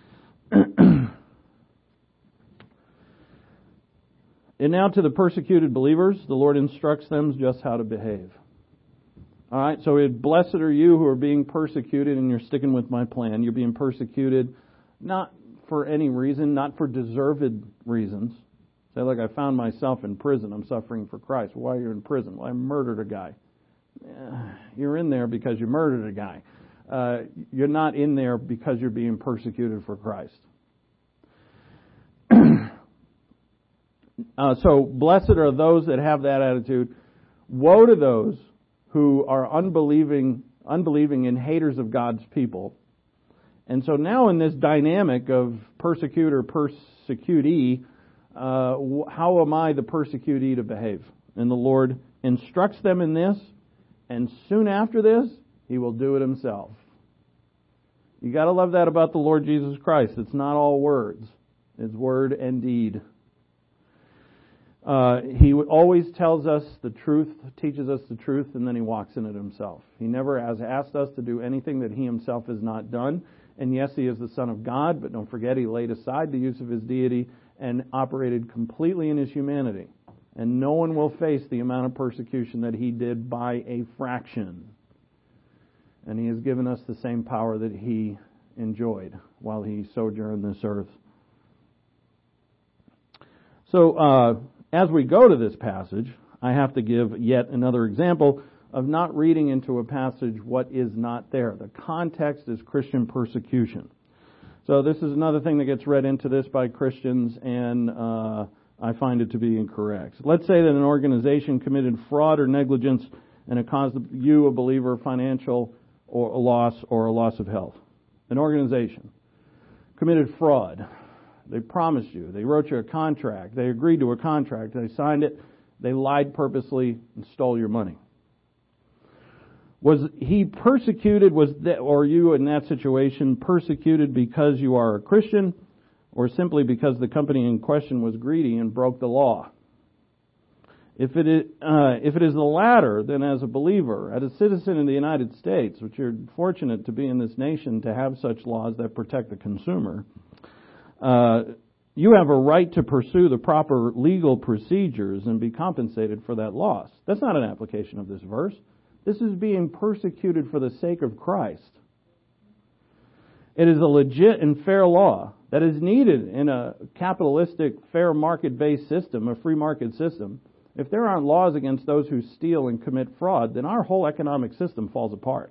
Speaker 1: And now to the persecuted believers, the Lord instructs them just how to behave. All right, so blessed are you who are being persecuted, and you're sticking with my plan. You're being persecuted not for any reason, not for deserved reasons. Say, look, I found myself in prison. I'm suffering for Christ. Why are you in prison? Well, I murdered a guy. You're in there because you murdered a guy. You're not in there because you're being persecuted for Christ. So blessed are those that have that attitude. Woe to those who are unbelieving and haters of God's people. And so now in this dynamic of persecutor, persecutee, how am I the persecutee to behave? And the Lord instructs them in this, and soon after this, He will do it Himself. You got to love that about the Lord Jesus Christ. It's not all words. It's word and deed. He always tells us the truth, teaches us the truth, and then he walks in it himself. He never has asked us to do anything that he himself has not done. And yes, he is the Son of God, but don't forget he laid aside the use of his deity and operated completely in his humanity. And no one will face the amount of persecution that he did by a fraction. And he has given us the same power that he enjoyed while he sojourned this earth. So, as we go to this passage, I have to give yet another example of not reading into a passage what is not there. The context is Christian persecution. So this is another thing that gets read into this by Christians, and I find it to be incorrect. Let's say that an organization committed fraud or negligence and it caused you, a believer, financial or a loss of health. An organization committed fraud. They promised you. They wrote you a contract. They agreed to a contract. They signed it. They lied purposely and stole your money. Was he persecuted, or you in that situation persecuted because you are a Christian, or simply because the company in question was greedy and broke the law? If it is the latter, then as a believer, as a citizen in the United States, which you're fortunate to be in this nation to have such laws that protect the consumer, you have a right to pursue the proper legal procedures and be compensated for that loss. That's not an application of this verse. This is being persecuted for the sake of Christ. It is a legit and fair law that is needed in a capitalistic, fair market-based system, a free market system. If there aren't laws against those who steal and commit fraud, then our whole economic system falls apart.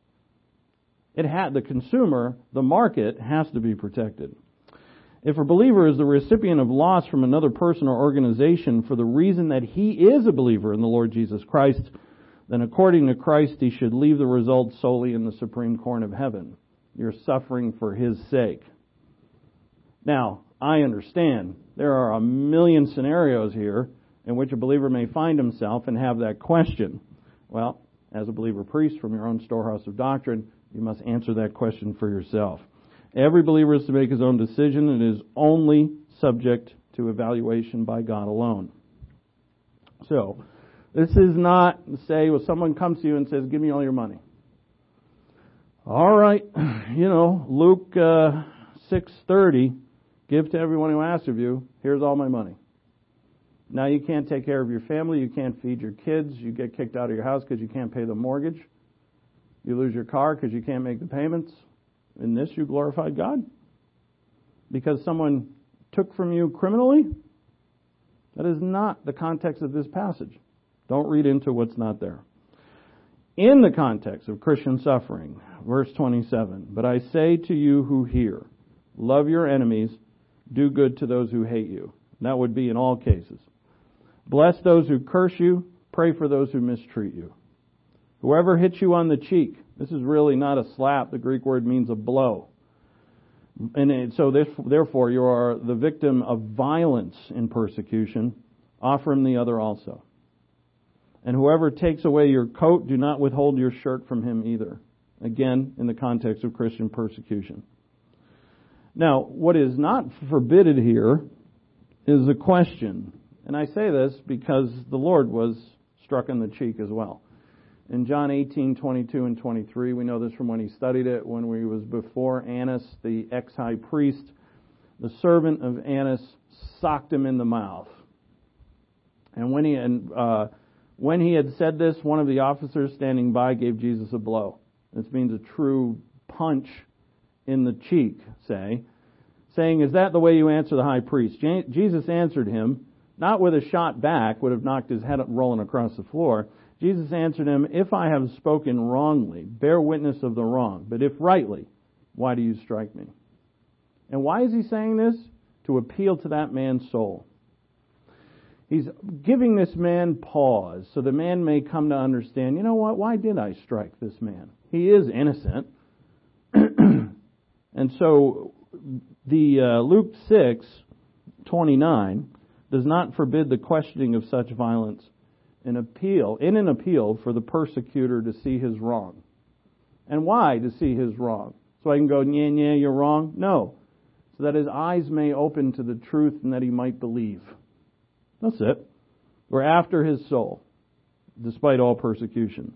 Speaker 1: The consumer, the market, has to be protected. If a believer is the recipient of loss from another person or organization for the reason that he is a believer in the Lord Jesus Christ, then according to Christ he should leave the result solely in the supreme court of heaven. You're suffering for his sake. Now, I understand there are a million scenarios here in which a believer may find himself and have that question. Well, as a believer priest from your own storehouse of doctrine, you must answer that question for yourself. Every believer is to make his own decision and is only subject to evaluation by God alone. So, this is not, say, when someone comes to you and says, give me all your money. All right, Luke 6:30, give to everyone who asks of you, here's all my money. Now you can't take care of your family, you can't feed your kids, you get kicked out of your house because you can't pay the mortgage, you lose your car because you can't make the payments. In this you glorified God? Because someone took from you criminally? That is not the context of this passage. Don't read into what's not there. In the context of Christian suffering, verse 27, but I say to you who hear, love your enemies, do good to those who hate you. And that would be in all cases. Bless those who curse you, pray for those who mistreat you. Whoever hits you on the cheek, this is really not a slap, the Greek word means a blow. And so therefore you are the victim of violence in persecution, offer him the other also. And whoever takes away your coat, do not withhold your shirt from him either. Again, in the context of Christian persecution. Now, what is not forbidden here is a question. And I say this because the Lord was struck in the cheek as well. In John 18:22 and 23, we know this from when he studied it, when he was before Annas, the ex-high priest, the servant of Annas socked him in the mouth. And when he had said this, one of the officers standing by gave Jesus a blow. This means a true punch in the cheek, saying, is that the way you answer the high priest? Jesus answered him, not with a shot back, would have knocked his head up rolling across the floor. Jesus answered him, if I have spoken wrongly, bear witness of the wrong. But if rightly, why do you strike me? And why is he saying this? To appeal to that man's soul. He's giving this man pause so the man may come to understand, you know what, why did I strike this man? He is innocent. And so the Luke 6:29 does not forbid the questioning of such violence in an appeal for the persecutor to see his wrong. And why to see his wrong? So I can go, yeah, you're wrong? No. So that his eyes may open to the truth and that he might believe. That's it. We're after his soul, despite all persecution.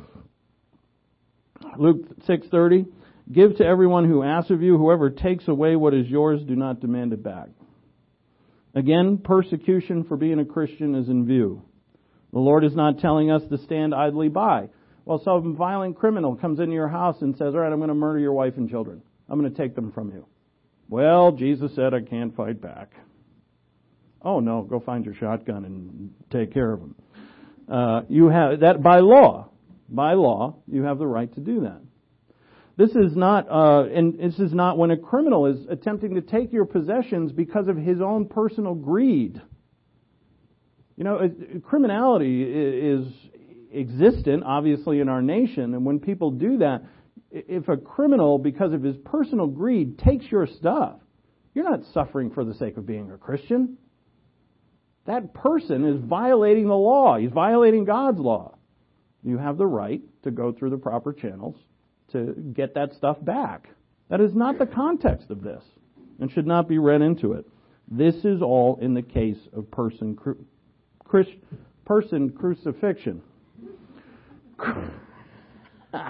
Speaker 1: Luke 6:30, give to everyone who asks of you, whoever takes away what is yours, do not demand it back. Again, persecution for being a Christian is in view. The Lord is not telling us to stand idly by. Well, some violent criminal comes into your house and says, all right, I'm going to murder your wife and children. I'm going to take them from you. Well, Jesus said I can't fight back. Oh, no, go find your shotgun and take care of them. You have that by law. By law, you have the right to do that. This is not when a criminal is attempting to take your possessions because of his own personal greed. You know, criminality is existent, obviously, in our nation, and when people do that, if a criminal, because of his personal greed, takes your stuff, you're not suffering for the sake of being a Christian. That person is violating the law. He's violating God's law. You have the right to go through the proper channels to get that stuff back. That is not the context of this and should not be read into it. This is all in the case of person crucifixion. I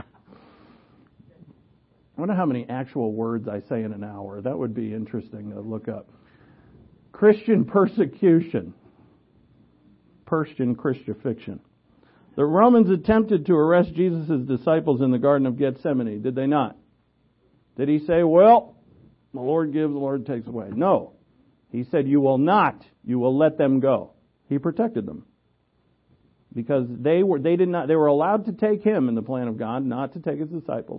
Speaker 1: wonder how many actual words I say in an hour. That would be interesting to look up. Christian persecution. Christian crucifixion. The Romans attempted to arrest Jesus' disciples in the Garden of Gethsemane, did they not? Did he say, well, the Lord gives, the Lord takes away? No. He said, you will not. You will let them go. He protected them. Because they were allowed to take him in the plan of God, not to take his disciples.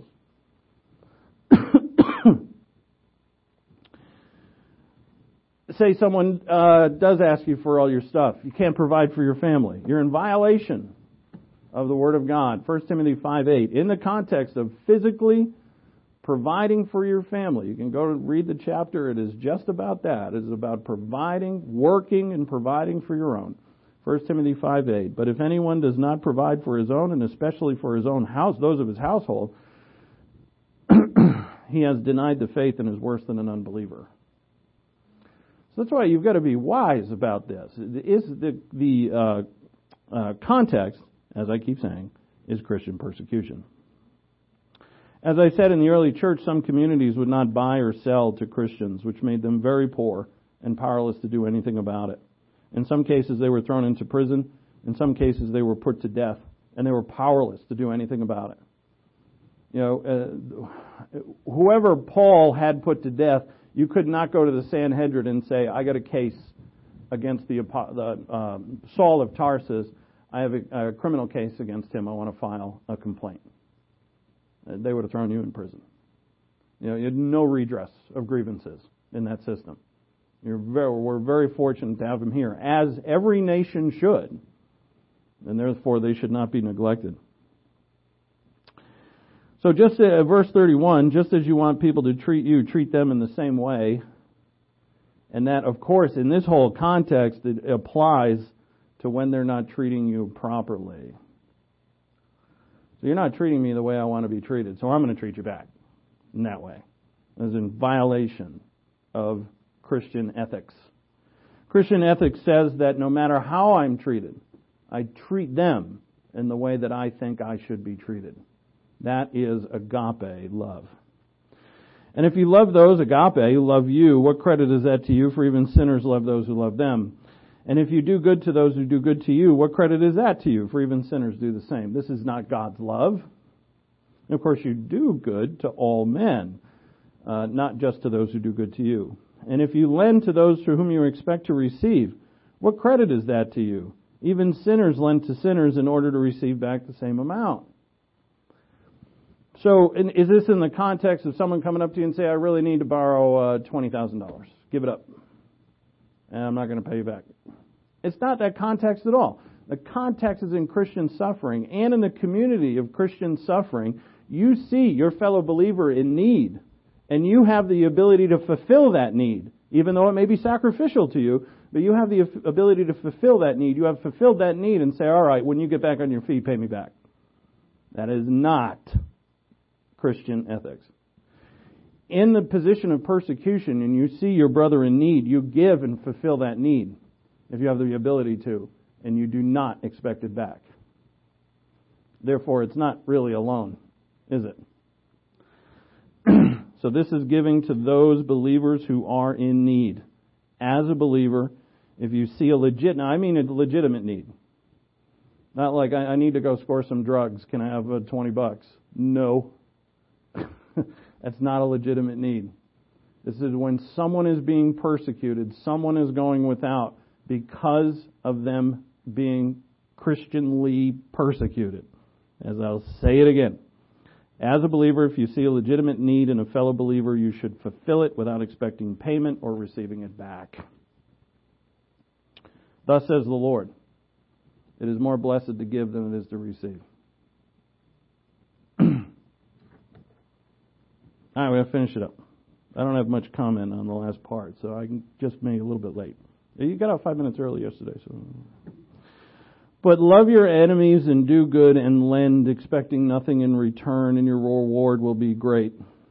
Speaker 1: Say someone does ask you for all your stuff. You can't provide for your family. You're in violation of the Word of God. 1 Timothy 5:8. In the context of physically providing for your family. You can go read the chapter. It is just about that. It is about providing, working, and providing for your own. 1 Timothy 5:8. But if anyone does not provide for his own, and especially for his own house, those of his household, he has denied the faith and is worse than an unbeliever. So that's why you've got to be wise about this. The context, as I keep saying, is Christian persecution. As I said, in the early church, some communities would not buy or sell to Christians, which made them very poor and powerless to do anything about it. In some cases, they were thrown into prison. In some cases, they were put to death, and they were powerless to do anything about it. You know, whoever Paul had put to death, you could not go to the Sanhedrin and say, I got a case against the Saul of Tarsus. I have a criminal case against him. I want to file a complaint. They would have thrown you in prison. You know, you had no redress of grievances in that system. We're very fortunate to have him here, as every nation should, and therefore they should not be neglected. So just verse 31, just as you want people to treat you, treat them in the same way. And that, of course, in this whole context, it applies to when they're not treating you properly. So you're not treating me the way I want to be treated, so I'm going to treat you back in that way, as in violation of Christian ethics. Christian ethics says that no matter how I'm treated, I treat them in the way that I think I should be treated. That is agape love. And if you love those, agape, who love you, what credit is that to you? For even sinners love those who love them. And if you do good to those who do good to you, what credit is that to you? For even sinners do the same. This is not God's love. And of course, you do good to all men, not just to those who do good to you. And if you lend to those to whom you expect to receive, what credit is that to you? Even sinners lend to sinners in order to receive back the same amount. So, is this in the context of someone coming up to you and say, I really need to borrow $20,000. Give it up. And I'm not going to pay you back. It's not that context at all. The context is in Christian suffering, and in the community of Christian suffering, you see your fellow believer in need, and you have the ability to fulfill that need, even though it may be sacrificial to you, but you have the ability to fulfill that need. You have fulfilled that need and say, all right, when you get back on your feet, pay me back. That is not Christian ethics. In the position of persecution and you see your brother in need, you give and fulfill that need. if you have the ability to, and you do not expect it back. Therefore, it's not really a loan, is it? So this is giving to those believers who are in need. As a believer, if you see a now I mean a legitimate need. Not like I need to go score some drugs. Can I have $20? No. That's not a legitimate need. This is when someone is being persecuted, someone is going without because of them being Christianly persecuted. As I'll say it again. As a believer, if you see a legitimate need in a fellow believer, you should fulfill it without expecting payment or receiving it back. Thus says the Lord, it is more blessed to give than it is to receive. All right, we have to finish it up. I don't have much comment on the last part, so I can just make it a little bit late. You got out 5 minutes early yesterday, so... But love your enemies and do good and lend, expecting nothing in return, and your reward will be great.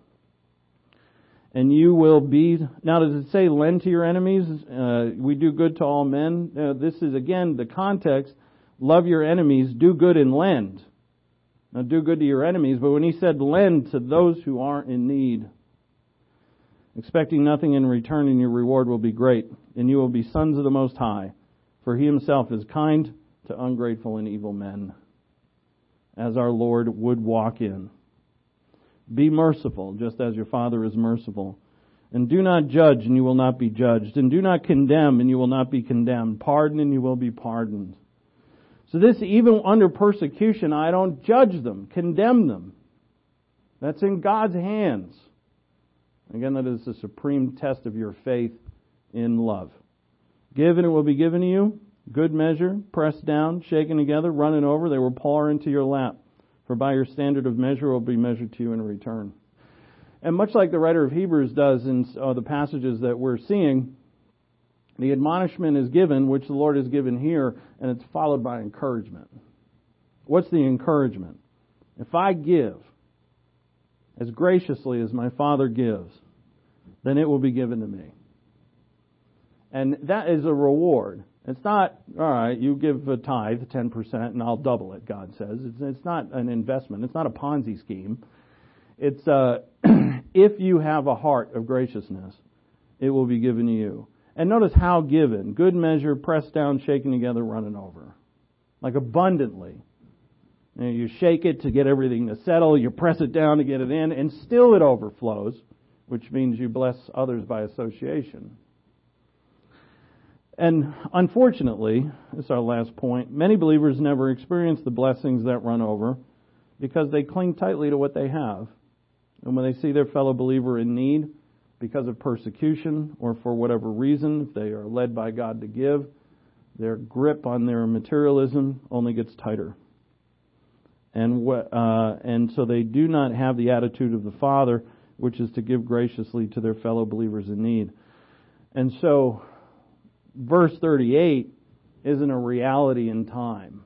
Speaker 1: And you will be... Now, does it say lend to your enemies? We do good to all men. This is, again, the context. Love your enemies, do good and lend. Now, do good to your enemies, but when he said lend to those who are in need, expecting nothing in return, and your reward will be great, and you will be sons of the Most High, for he himself is kind to ungrateful and evil men, as our Lord would walk in. Be merciful, just as your Father is merciful. And do not judge, and you will not be judged. And do not condemn, and you will not be condemned. Pardon, and you will be pardoned. So this, even under persecution, I don't judge them, condemn them. That's in God's hands. Again, that is the supreme test of your faith in love. Give, and it will be given to you. Good measure, pressed down, shaken together, running over, they will pour into your lap. For by your standard of measure will be measured to you in return. And much like the writer of Hebrews does in the passages that we're seeing, the admonishment is given, which the Lord has given here, and it's followed by encouragement. What's the encouragement? If I give as graciously as my Father gives, then it will be given to me. And that is a reward. It's not, all right, you give a tithe, 10%, and I'll double it, God says. It's not an investment. It's not a Ponzi scheme. It's if you have a heart of graciousness, it will be given to you. And notice how given. Good measure, pressed down, shaken together, running over. Like abundantly. You shake it to get everything to settle. You press it down to get it in. And still it overflows, which means you bless others by association. And unfortunately, this is our last point, many believers never experience the blessings that run over because they cling tightly to what they have. And when they see their fellow believer in need, because of persecution or for whatever reason, if they are led by God to give, their grip on their materialism only gets tighter. And so they do not have the attitude of the Father, which is to give graciously to their fellow believers in need. And so, verse 38 isn't a reality in time.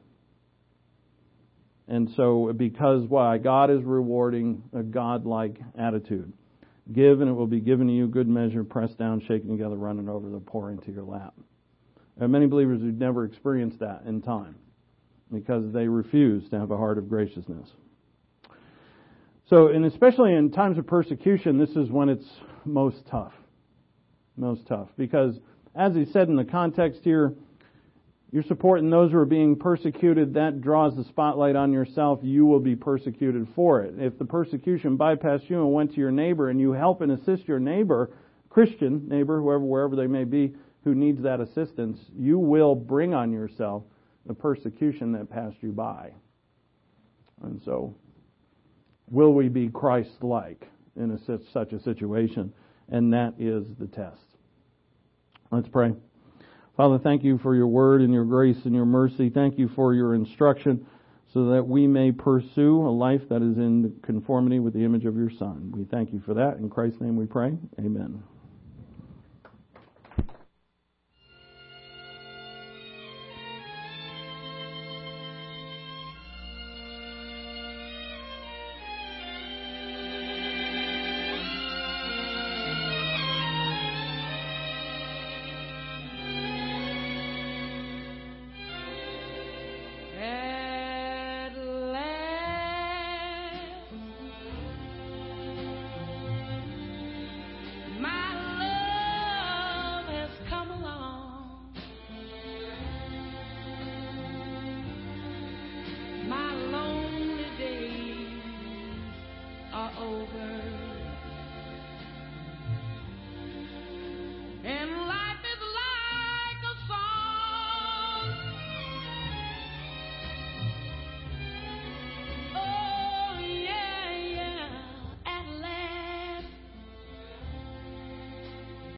Speaker 1: And so, because why? God is rewarding a God-like attitude. Give, and it will be given to you, good measure, pressed down, shaken together, running over, they'll pour into your lap. There are many believers who've never experienced that in time because they refuse to have a heart of graciousness. So, and especially in times of persecution, this is when it's most tough. Most tough. Because, as he said in the context here, you're supporting those who are being persecuted. That draws the spotlight on yourself. You will be persecuted for it. If the persecution bypassed you and went to your neighbor and you help and assist your neighbor, Christian neighbor, wherever they may be, who needs that assistance, you will bring on yourself the persecution that passed you by. And so, will we be Christ-like in such a situation? And that is the test. Let's pray. Father, thank you for your word and your grace and your mercy. Thank you for your instruction so that we may pursue a life that is in conformity with the image of your Son. We thank you for that. In Christ's name we pray. Amen.
Speaker 2: over